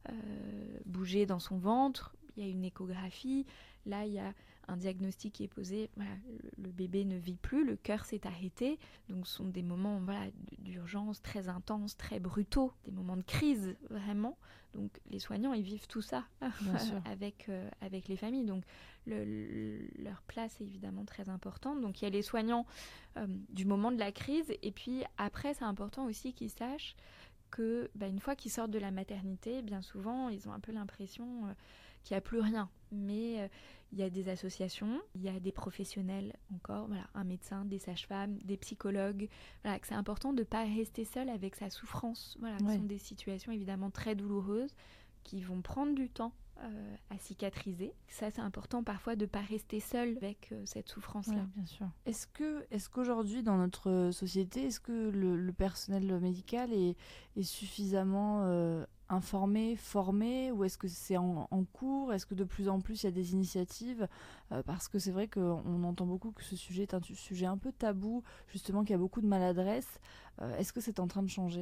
euh, bouger dans son ventre, il y a une échographie, là il y a un diagnostic qui est posé, voilà, le, le bébé ne vit plus, le cœur s'est arrêté, donc ce sont des moments voilà, d'urgence très intenses, très brutaux, des moments de crise vraiment, donc les soignants ils vivent tout ça avec, euh, avec les familles, donc le, le, leur place est évidemment très importante, donc il y a les soignants euh, du moment de la crise, et puis après c'est important aussi qu'ils sachent que bah, une fois qu'ils sortent de la maternité, bien souvent ils ont un peu l'impression euh, qu'il n'y a plus rien, mais euh, il y a des associations, il y a des professionnels encore, voilà, un médecin, des sages-femmes, des psychologues, voilà, que c'est important de ne pas rester seul avec sa souffrance, voilà, ouais. Ce sont des situations évidemment très douloureuses qui vont prendre du temps Euh, à cicatriser. Ça, c'est important parfois de ne pas rester seul avec euh, cette souffrance-là.
Oui, bien sûr. Est-ce que, est-ce qu'aujourd'hui, dans notre société, est-ce que le, le personnel médical est, est suffisamment euh, informé, formé, ou est-ce que c'est en, en cours ? Est-ce que de plus en plus, il y a des initiatives ? euh, Parce que c'est vrai qu'on entend beaucoup que ce sujet est un sujet un peu tabou, justement, qu'il y a beaucoup de maladresse. Euh, est-ce que c'est en train de changer ?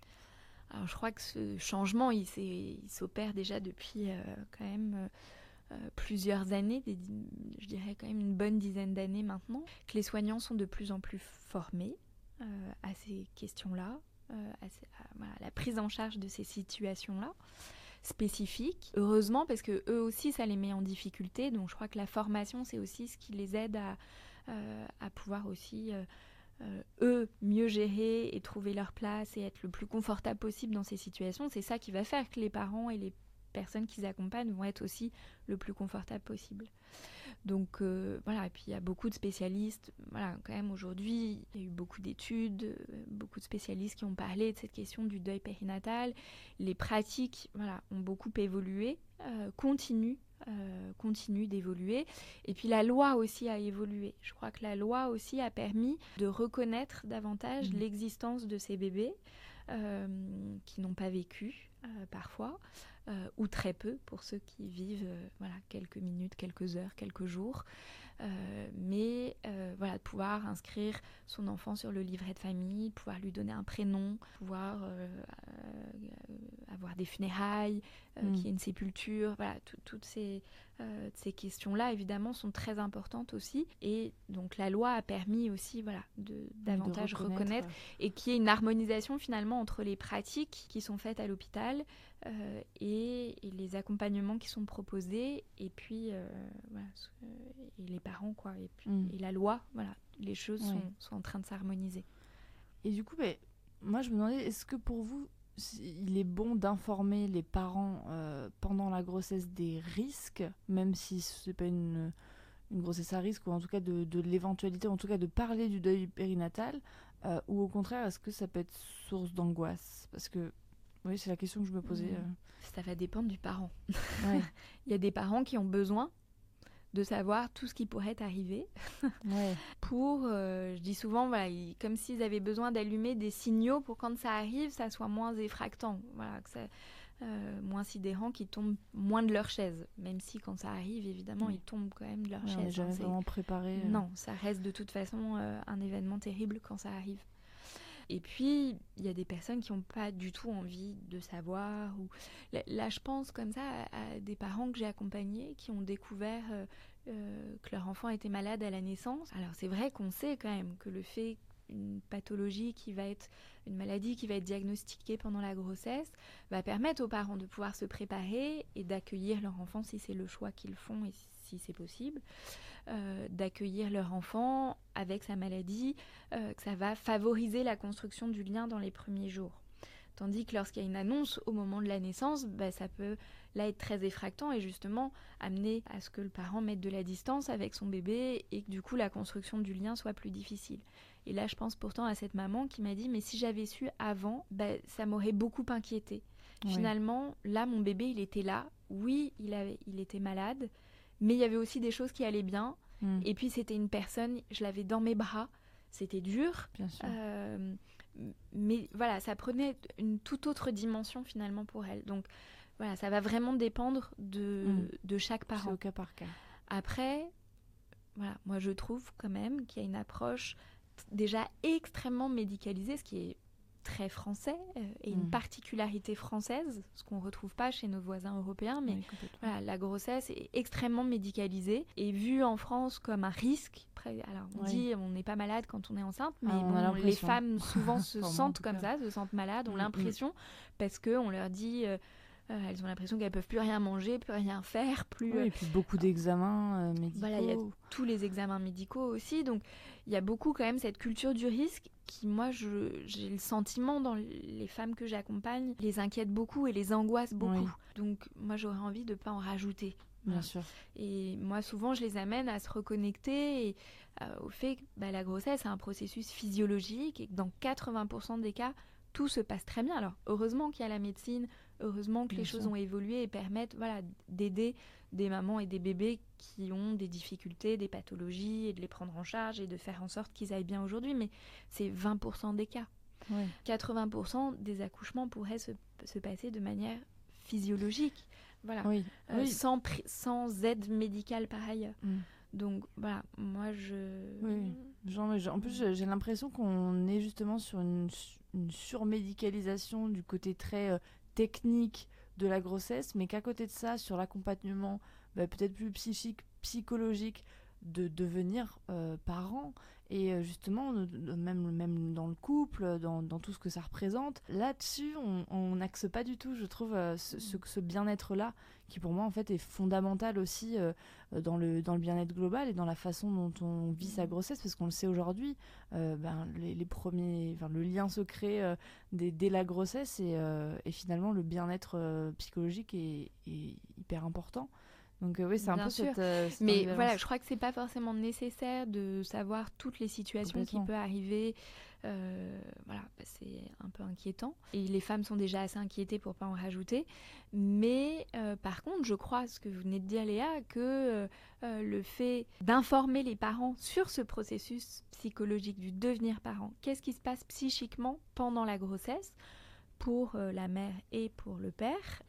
Alors, je crois que ce changement, il, il s'opère déjà depuis euh, quand même euh, plusieurs années, des, je dirais quand même une bonne dizaine d'années maintenant, que les soignants sont de plus en plus formés, euh, à ces questions-là, euh, à, ces, à voilà, la prise en charge de ces situations-là spécifiques. Heureusement, parce que eux aussi, ça les met en difficulté. Donc, je crois que la formation, c'est aussi ce qui les aide à, euh, à pouvoir aussi, euh, euh, eux, mieux gérer et trouver leur place et être le plus confortable possible dans ces situations. C'est ça qui va faire que les parents et les personnes qu'ils accompagnent vont être aussi le plus confortable possible. Donc euh, voilà, et puis il y a beaucoup de spécialistes, voilà, quand même aujourd'hui, il y a eu beaucoup d'études, euh, beaucoup de spécialistes qui ont parlé de cette question du deuil périnatal. Les pratiques, voilà, ont beaucoup évolué, euh, continuent, euh, continuent d'évoluer. Et puis la loi aussi a évolué. Je crois que la loi aussi a permis de reconnaître davantage mmh. l'existence de ces bébés euh, qui n'ont pas vécu euh, parfois. Euh, ou très peu pour ceux qui vivent euh, voilà, quelques minutes, quelques heures, quelques jours. Euh, mais euh, voilà, de pouvoir inscrire son enfant sur le livret de famille, pouvoir lui donner un prénom, pouvoir euh, euh, avoir des funérailles, euh, mmh. qu'il y ait une sépulture. Voilà, toutes ces, euh, ces questions-là, évidemment, sont très importantes aussi. Et donc, la loi a permis aussi voilà, de davantage de reconnaître, reconnaître et qu'il y ait une harmonisation, finalement, entre les pratiques qui sont faites à l'hôpital Euh, et, et les accompagnements qui sont proposés et puis euh, voilà, et les parents quoi et, puis, mmh. et la loi, voilà, les choses oui. sont, sont en train de s'harmoniser.
Et du coup, bah, moi je me demandais, est-ce que pour vous il est bon d'informer les parents euh, pendant la grossesse des risques, même si c'est pas une, une grossesse à risque, ou en tout cas de, de l'éventualité, en tout cas de parler du deuil périnatal, euh, ou au contraire, est-ce que ça peut être source d'angoisse? Parce que oui, c'est la question que je me posais. Euh...
Ça va dépendre du parent.
Ouais.
Il y a des parents qui ont besoin de savoir tout ce qui pourrait arriver.
Ouais.
Pour, euh, je dis souvent, voilà, ils, comme s'ils avaient besoin d'allumer des signaux pour quand ça arrive, ça soit moins effractant, voilà, que ça, euh, moins sidérant, qu'ils tombent moins de leur chaise. Même si quand ça arrive, évidemment, oui. ils tombent quand même de leur
ouais,
chaise.
On n'est jamais
hein,
vraiment préparé. Euh...
Non, ça reste de toute façon euh, un événement terrible quand ça arrive. Et puis, il y a des personnes qui n'ont pas du tout envie de savoir. Ou... Là, là, je pense comme ça à, à des parents que j'ai accompagnés qui ont découvert euh, euh, que leur enfant était malade à la naissance. Alors, c'est vrai qu'on sait quand même que le fait une pathologie qui va être, une maladie qui va être diagnostiquée pendant la grossesse va permettre aux parents de pouvoir se préparer et d'accueillir leur enfant si c'est le choix qu'ils font et si c'est possible. Euh, d'accueillir leur enfant avec sa maladie, euh, que ça va favoriser la construction du lien dans les premiers jours. Tandis que lorsqu'il y a une annonce au moment de la naissance, bah, ça peut là être très effractant et justement amener à ce que le parent mette de la distance avec son bébé et que du coup la construction du lien soit plus difficile. Et là je pense pourtant à cette maman qui m'a dit « mais si j'avais su avant, bah, ça m'aurait beaucoup inquiétée. Oui. Finalement, là mon bébé il était là, oui il, avait, il était malade, mais il y avait aussi des choses qui allaient bien. Mmh. Et puis, c'était une personne, je l'avais dans mes bras. C'était dur.
Bien sûr.
Euh, mais voilà, ça prenait une toute autre dimension, finalement, pour elle. Donc, voilà, ça va vraiment dépendre de, mmh. de chaque parent.
C'est au cas par cas.
Après, voilà, moi, je trouve quand même qu'il y a une approche t- déjà extrêmement médicalisée, ce qui est très français euh, et une mmh. particularité française, ce qu'on ne retrouve pas chez nos voisins européens, mais oui, voilà, la grossesse est extrêmement médicalisée et vue en France comme un risque. Alors on oui. dit on n'est pas malade quand on est enceinte, mais ah, bon, les femmes souvent se sentent comme ça, se sentent malades, ont mmh, l'impression, mmh. parce qu'on leur dit... Euh, Euh, elles ont l'impression qu'elles ne peuvent plus rien manger, plus rien faire. Plus,
oui, et puis beaucoup d'examens euh, médicaux.
Voilà, il y a tous les examens médicaux aussi. Donc, il y a beaucoup quand même cette culture du risque qui, moi, je, j'ai le sentiment dans les femmes que j'accompagne, les inquiète beaucoup et les angoisse beaucoup. Oui. Donc, moi, j'aurais envie de ne pas en rajouter.
Bien sûr.
Et moi, souvent, je les amène à se reconnecter et, euh, au fait que bah, la grossesse, c'est un processus physiologique et que dans quatre-vingts pour cent des cas, tout se passe très bien. Alors, heureusement qu'il y a la médecine, heureusement que Bien les sûr. Choses ont évolué et permettent voilà, d'aider des mamans et des bébés qui ont des difficultés, des pathologies, et de les prendre en charge et de faire en sorte qu'ils aillent bien aujourd'hui. Mais c'est vingt pour cent des cas.
Ouais.
quatre-vingts pour cent des accouchements pourraient se, se passer de manière physiologique, voilà,
oui.
Euh,
oui.
sans, sans aide médicale par ailleurs.
Mm.
Donc voilà, moi je...
Oui, genre, en plus j'ai l'impression qu'on est justement sur une, une surmédicalisation du côté très euh, technique de la grossesse, mais qu'à côté de ça, sur l'accompagnement bah, peut-être plus psychique, psychologique de devenir euh, parent, Et euh, justement, de- de- même, même dans le couple, dans, dans tout ce que ça représente, là-dessus, on n'axe pas du tout, je trouve, euh, ce, ce, ce bien-être-là, qui pour moi, en fait, est fondamental aussi euh, dans le, dans le bien-être global et dans la façon dont on vit sa grossesse, parce qu'on le sait aujourd'hui, euh, ben, les, les premiers, enfin, le lien se crée euh, dès, dès la grossesse, et, euh, et finalement, le bien-être euh, psychologique est, est hyper important. Donc euh, oui, c'est un
Bien
peu
sûr.
cette, euh, cette
Mais
ambivalence.
voilà, je crois que c'est pas forcément nécessaire de savoir toutes les situations qui
Complètement.
peuvent arriver. Euh, voilà, bah, c'est un peu inquiétant. Et les femmes sont déjà assez inquiétées pour pas en rajouter. Mais euh, par contre, je crois, ce que vous venez de dire, Léa, que euh, euh, le fait d'informer les parents sur ce processus psychologique du devenir parent, qu'est-ce qui se passe psychiquement pendant la grossesse, pour euh, la mère et pour le père,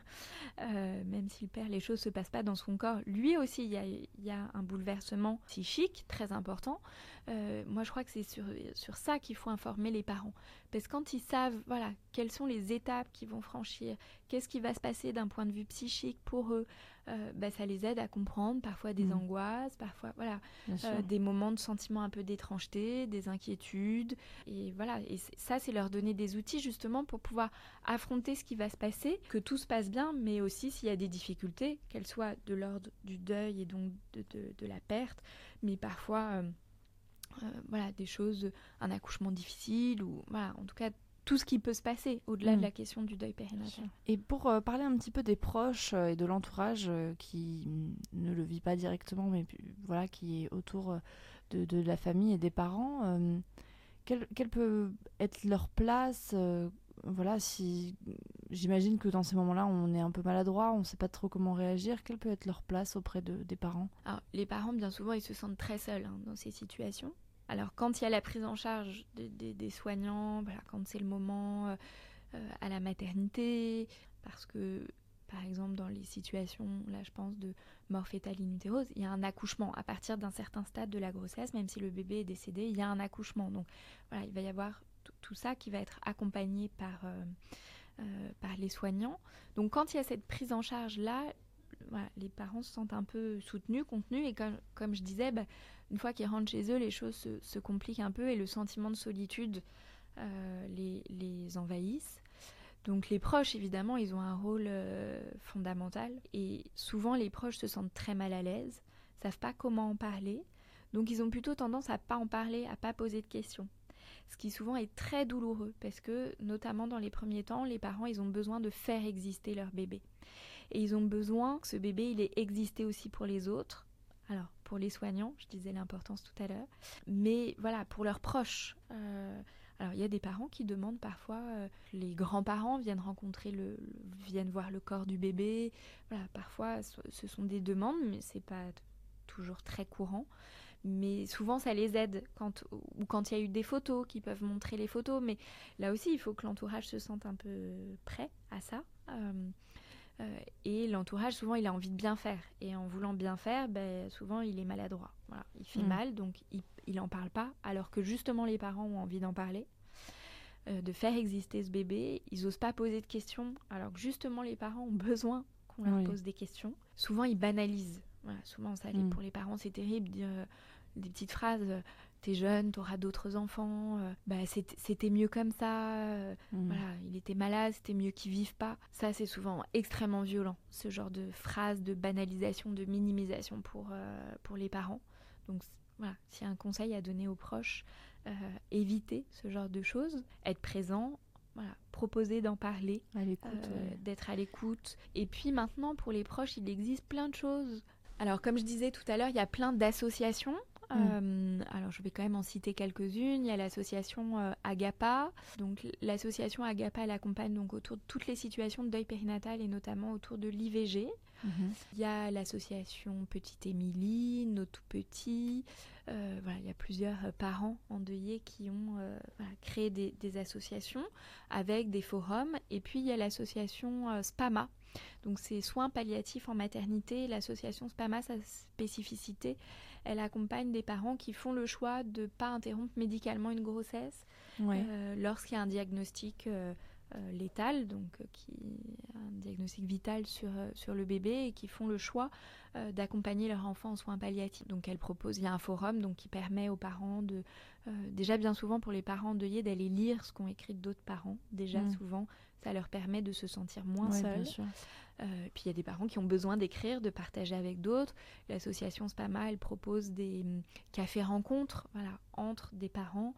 euh, même si le père, les choses ne se passent pas dans son corps, lui aussi, il y a, il y a un bouleversement psychique très important. Euh, moi, je crois que c'est sur, sur ça qu'il faut informer les parents. Parce que quand ils savent, voilà, quelles sont les étapes qu'ils vont franchir, qu'est-ce qui va se passer d'un point de vue psychique pour eux, euh, bah, ça les aide à comprendre parfois des
Mmh.
angoisses, parfois, voilà,
Bien sûr.
euh, des moments de sentiments un peu d'étrangeté, des inquiétudes. Et voilà, et c'est- ça, c'est leur donner des outils justement pour pouvoir affronter ce qui va se passer, que tout se passe bien, mais aussi s'il y a des difficultés, qu'elles soient de l'ordre du deuil et donc de, de, de la perte, mais parfois, euh, euh, voilà, des choses, un accouchement difficile, ou voilà, en tout cas, tout ce qui peut se passer au-delà
Mm.
de la question du deuil périnatal.
Et pour euh, parler un petit peu des proches euh, et de l'entourage euh, qui mm, ne le vit pas directement, mais puis, voilà, qui est autour euh, de, de la famille et des parents, euh, quelle, quelle peut être leur place euh, voilà, si j'imagine que dans ces moments-là, on est un peu maladroit, on ne sait pas trop comment réagir. Quelle peut être leur place auprès de, des parents?
Alors, les parents, bien souvent, ils se sentent très seuls hein, dans ces situations. Alors, quand il y a la prise en charge de, de, des soignants, voilà, quand c'est le moment euh, euh, à la maternité, parce que, par exemple, dans les situations, là, je pense, de mort fétale in utero, il y a un accouchement. À partir d'un certain stade de la grossesse, même si le bébé est décédé, il y a un accouchement. Donc, voilà, il va y avoir t- tout ça qui va être accompagné par, euh, euh, par les soignants. Donc, quand il y a cette prise en charge-là, voilà, les parents se sentent un peu soutenus, contenus, et comme, comme je disais, bah, une fois qu'ils rentrent chez eux, les choses se, se compliquent un peu et le sentiment de solitude euh, les, les envahissent. Donc les proches, évidemment, ils ont un rôle euh, fondamental, et souvent les proches se sentent très mal à l'aise, savent pas comment en parler, donc ils ont plutôt tendance à pas en parler, à pas poser de questions. Ce qui souvent est très douloureux, parce que notamment dans les premiers temps, les parents, ils ont besoin de faire exister leur bébé. Et ils ont besoin que ce bébé, il ait existé aussi pour les autres. Alors, pour les soignants, je disais l'importance tout à l'heure. Mais voilà, pour leurs proches. Euh, alors, il y a des parents qui demandent parfois, euh, les grands-parents viennent rencontrer, le, le, viennent voir le corps du bébé. Voilà, parfois, ce sont des demandes, mais c'est pas toujours très courant. Mais souvent, ça les aide, quand, ou quand il y a eu des photos qui peuvent montrer les photos. Mais là aussi, il faut que l'entourage se sente un peu prêt à ça. Euh, Euh, et l'entourage, souvent, il a envie de bien faire. Et en voulant bien faire, ben, souvent, il est maladroit. Voilà. Il fait mmh. mal, donc il n'en parle pas, alors que justement, les parents ont envie d'en parler, euh, de faire exister ce bébé. Ils n'osent pas poser de questions, alors que justement, les parents ont besoin qu'on leur oui. pose des questions. Souvent, ils banalisent. Voilà, souvent, ça, mmh. pour les parents, c'est terrible de dire euh, des petites phrases... Euh, t'es jeune, t'auras d'autres enfants, euh, bah, c'était, c'était mieux comme ça, euh, mmh. voilà, il était malade, c'était mieux qu'il vive pas. Ça, c'est souvent extrêmement violent, ce genre de phrases de banalisation, de minimisation pour, euh, pour les parents. Donc voilà, s'il y a un conseil à donner aux proches, euh, éviter ce genre de choses, être présent, voilà, proposer d'en parler,
à l'écoute,
euh,
ouais.
d'être à l'écoute. Et puis maintenant, pour les proches, il existe plein de choses. Alors, comme je disais tout à l'heure, il y a plein d'associations. Mmh. Euh, alors je vais quand même en citer quelques-unes. Il y a l'association euh, Agapa. Donc l'association Agapa, elle accompagne donc autour de toutes les situations de deuil périnatal et notamment autour de l'I V G. Mmh. Il y a l'association Petite Émilie, Nos Tout Petits. Euh, voilà, il y a plusieurs parents endeuillés qui ont euh, voilà, créé des, des associations avec des forums. Et puis il y a l'association euh, SPAMA. Donc c'est soins palliatifs en maternité. L'association SPAMA, sa spécificité, elle accompagne des parents qui font le choix de ne pas interrompre médicalement une grossesse ouais. euh, lorsqu'il y a un diagnostic euh, euh, létale, donc euh, qui un diagnostic vital sur, euh, sur le bébé et qui font le choix euh, d'accompagner leur enfant en soins palliatifs. Donc elle propose, il y a un forum donc, qui permet aux parents de, euh, déjà bien souvent pour les parents endeuillés, d'aller lire ce qu'ont écrit d'autres parents. Déjà mmh. souvent, ça leur permet de se sentir moins
ouais,
seuls. Euh, puis il y a des parents qui ont besoin d'écrire, de partager avec d'autres. L'association Spama, elle propose des um, cafés-rencontres voilà, entre des parents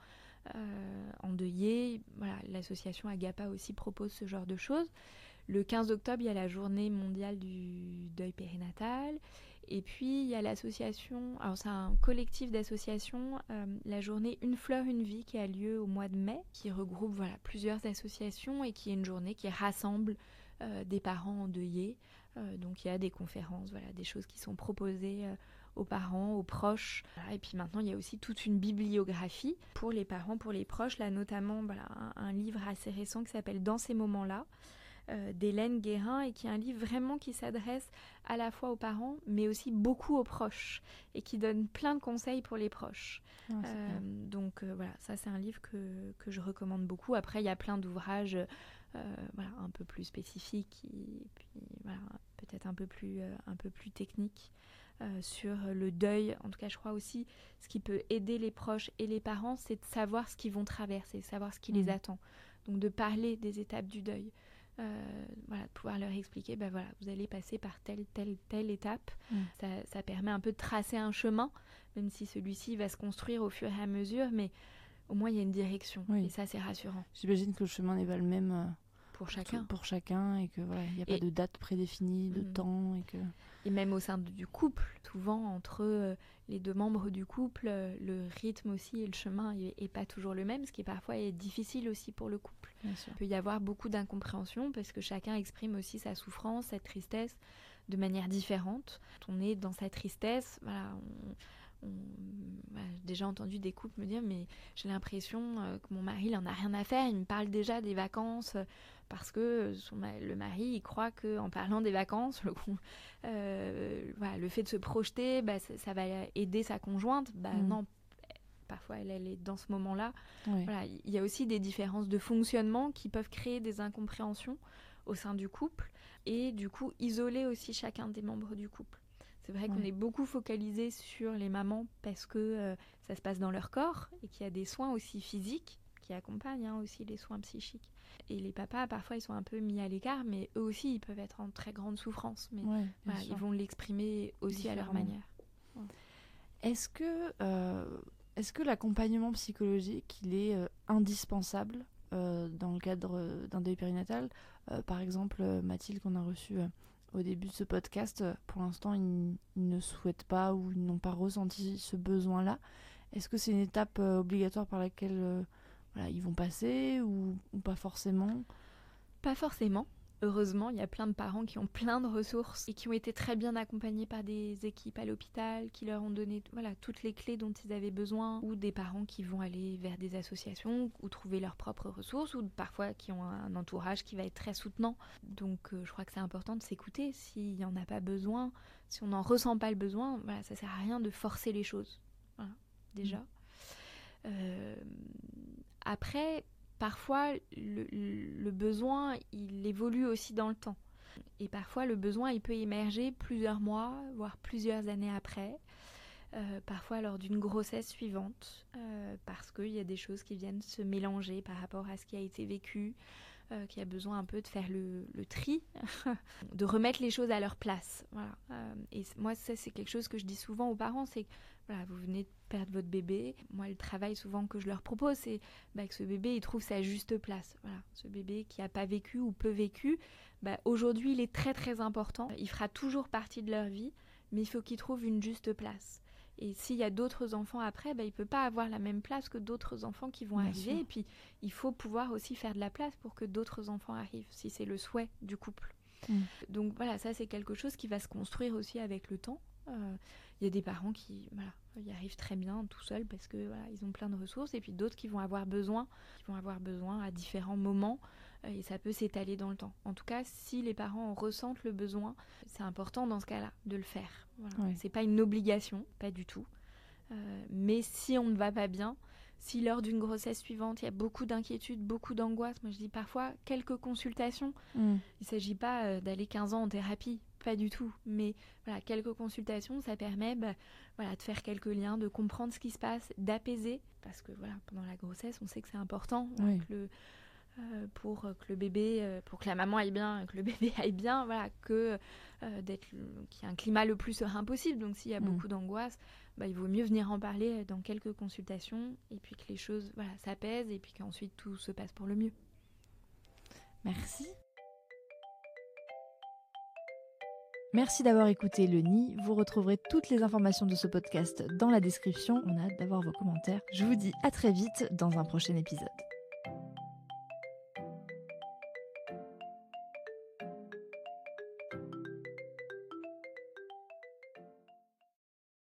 euh, endeuillés. Voilà, l'association Agapa aussi propose ce genre de choses. Le quinze octobre, il y a la journée mondiale du deuil périnatal. Et puis, il y a l'association, alors c'est un collectif d'associations, euh, la journée Une fleur, une vie, qui a lieu au mois de mai, qui regroupe voilà, plusieurs associations et qui est une journée qui rassemble euh, des parents endeuillés. Euh, donc, il y a des conférences, voilà, des choses qui sont proposées euh, aux parents, aux proches. Voilà. Et puis maintenant, il y a aussi toute une bibliographie pour les parents, pour les proches. Là, notamment, voilà, un, un livre assez récent qui s'appelle « Dans ces moments-là ». Euh, d'Hélène Guérin, et qui est un livre vraiment qui s'adresse à la fois aux parents mais aussi beaucoup aux proches et qui donne plein de conseils pour les proches. Ah, euh, donc euh, voilà, ça c'est un livre que, que je recommande beaucoup. Après il y a plein d'ouvrages euh, voilà, un peu plus spécifiques et puis voilà, peut-être un peu plus, euh, un peu plus techniques euh, sur le deuil. En tout cas je crois aussi ce qui peut aider les proches et les parents, c'est de savoir ce qu'ils vont traverser, savoir ce qui mmh. les attend. Donc de parler des étapes du deuil. Euh, voilà, de pouvoir leur expliquer, ben voilà, vous allez passer par telle, telle, telle étape. Mm. Ça, ça permet un peu de tracer un chemin, même si celui-ci va se construire au fur et à mesure, mais au moins il y a une direction. Oui. Et ça, c'est rassurant.
J'imagine que le chemin n'est pas le même euh,
pour chacun.
Pour chacun et que voilà, il n'y a et... pas de date prédéfinie, de mm. temps. Et, que...
et même au sein du couple, souvent entre euh, les deux membres du couple, euh, le rythme aussi et le chemin n'est pas toujours le même, ce qui parfois est difficile aussi pour le couple. Il peut y avoir beaucoup d'incompréhension parce que chacun exprime aussi sa souffrance, sa tristesse de manière différente. Quand on est dans sa tristesse, voilà, on, on, voilà, j'ai déjà entendu des couples me dire mais j'ai l'impression euh, que mon mari il en a rien à faire, il me parle déjà des vacances euh, parce que son, le mari il croit qu'en parlant des vacances, le, euh, voilà, le fait de se projeter, bah, ça, ça va aider sa conjointe. Bah, mmh. Non. Parfois, elle, elle est dans ce moment-là. Oui. Voilà, il y a aussi des différences de fonctionnement qui peuvent créer des incompréhensions au sein du couple et du coup isoler aussi chacun des membres du couple. C'est vrai oui. qu'on est beaucoup focalisé sur les mamans parce que euh, ça se passe dans leur corps et qu'il y a des soins aussi physiques qui accompagnent hein, aussi les soins psychiques. Et les papas, parfois, ils sont un peu mis à l'écart, mais eux aussi, ils peuvent être en très grande souffrance. Mais oui, voilà, ils vont l'exprimer aussi à leur manière. Ouais.
Est-ce que... Euh... Est-ce que l'accompagnement psychologique, il est euh, indispensable euh, dans le cadre euh, d'un deuil périnatal ? euh, Par exemple, euh, Mathilde, qu'on a reçue euh, au début de ce podcast, euh, pour l'instant, ils, ils ne souhaitent pas ou ils n'ont pas ressenti ce besoin-là. Est-ce que c'est une étape euh, obligatoire par laquelle euh, voilà, ils vont passer ou, ou pas forcément ?
Pas forcément. Heureusement, il y a plein de parents qui ont plein de ressources et qui ont été très bien accompagnés par des équipes à l'hôpital, qui leur ont donné voilà, toutes les clés dont ils avaient besoin, ou des parents qui vont aller vers des associations ou trouver leurs propres ressources, ou parfois qui ont un entourage qui va être très soutenant. Donc euh, je crois que c'est important de s'écouter. S'il n'y en a pas besoin, si on n'en ressent pas le besoin, voilà, ça ne sert à rien de forcer les choses. Voilà, déjà. Mmh. Euh, après... Parfois, le, le besoin, il évolue aussi dans le temps. Et parfois, le besoin, il peut émerger plusieurs mois, voire plusieurs années après. Euh, parfois lors d'une grossesse suivante, euh, parce qu'il y a des choses qui viennent se mélanger par rapport à ce qui a été vécu, euh, qui a besoin un peu de faire le, le tri, de remettre les choses à leur place. Voilà. Euh, et moi, ça, c'est quelque chose que je dis souvent aux parents, c'est que voilà, vous venez de perdre votre bébé. Moi, le travail souvent que je leur propose, c'est bah, que ce bébé, il trouve sa juste place. Voilà. Ce bébé qui n'a pas vécu ou peu vécu, bah, aujourd'hui, il est très, très important. Il fera toujours partie de leur vie, mais il faut qu'il trouve une juste place. Et s'il y a d'autres enfants après, bah, il ne peut pas avoir la même place que d'autres enfants qui vont Bien arriver. Sûr. Et puis, il faut pouvoir aussi faire de la place pour que d'autres enfants arrivent, si c'est le souhait du couple. Mm. Donc voilà, ça, c'est quelque chose qui va se construire aussi avec le temps. Il euh, y a des parents qui voilà, y arrivent très bien tout seuls parce que voilà, ils ont plein de ressources. Et puis d'autres qui vont avoir besoin, qui vont avoir besoin à différents moments. Euh, et ça peut s'étaler dans le temps. En tout cas, si les parents en ressentent le besoin, c'est important dans ce cas-là de le faire. Voilà. Oui. C'est pas une obligation, pas du tout. Euh, mais si on ne va pas bien, Si lors d'une grossesse suivante, il y a beaucoup d'inquiétudes, beaucoup d'angoisse, moi je dis parfois quelques consultations. Mm. Il ne s'agit pas euh, d'aller quinze ans en thérapie, pas du tout. Mais voilà, quelques consultations, ça permet bah, voilà, de faire quelques liens, de comprendre ce qui se passe, d'apaiser. Parce que voilà, pendant la grossesse, on sait que c'est important oui. que le, euh, pour que le bébé, euh, pour que la maman aille bien, que le bébé aille bien, voilà, que, euh, d'être, qu'il y ait un climat le plus serein possible. Donc s'il y a mm. beaucoup d'angoisse, bah, il vaut mieux venir en parler dans quelques consultations et puis que les choses voilà, s'apaisent et puis qu'ensuite tout se passe pour le mieux.
Merci. Merci d'avoir écouté Le Nid. Vous retrouverez toutes les informations de ce podcast dans la description. On a hâte d'avoir vos commentaires. Je vous dis à très vite dans un prochain épisode.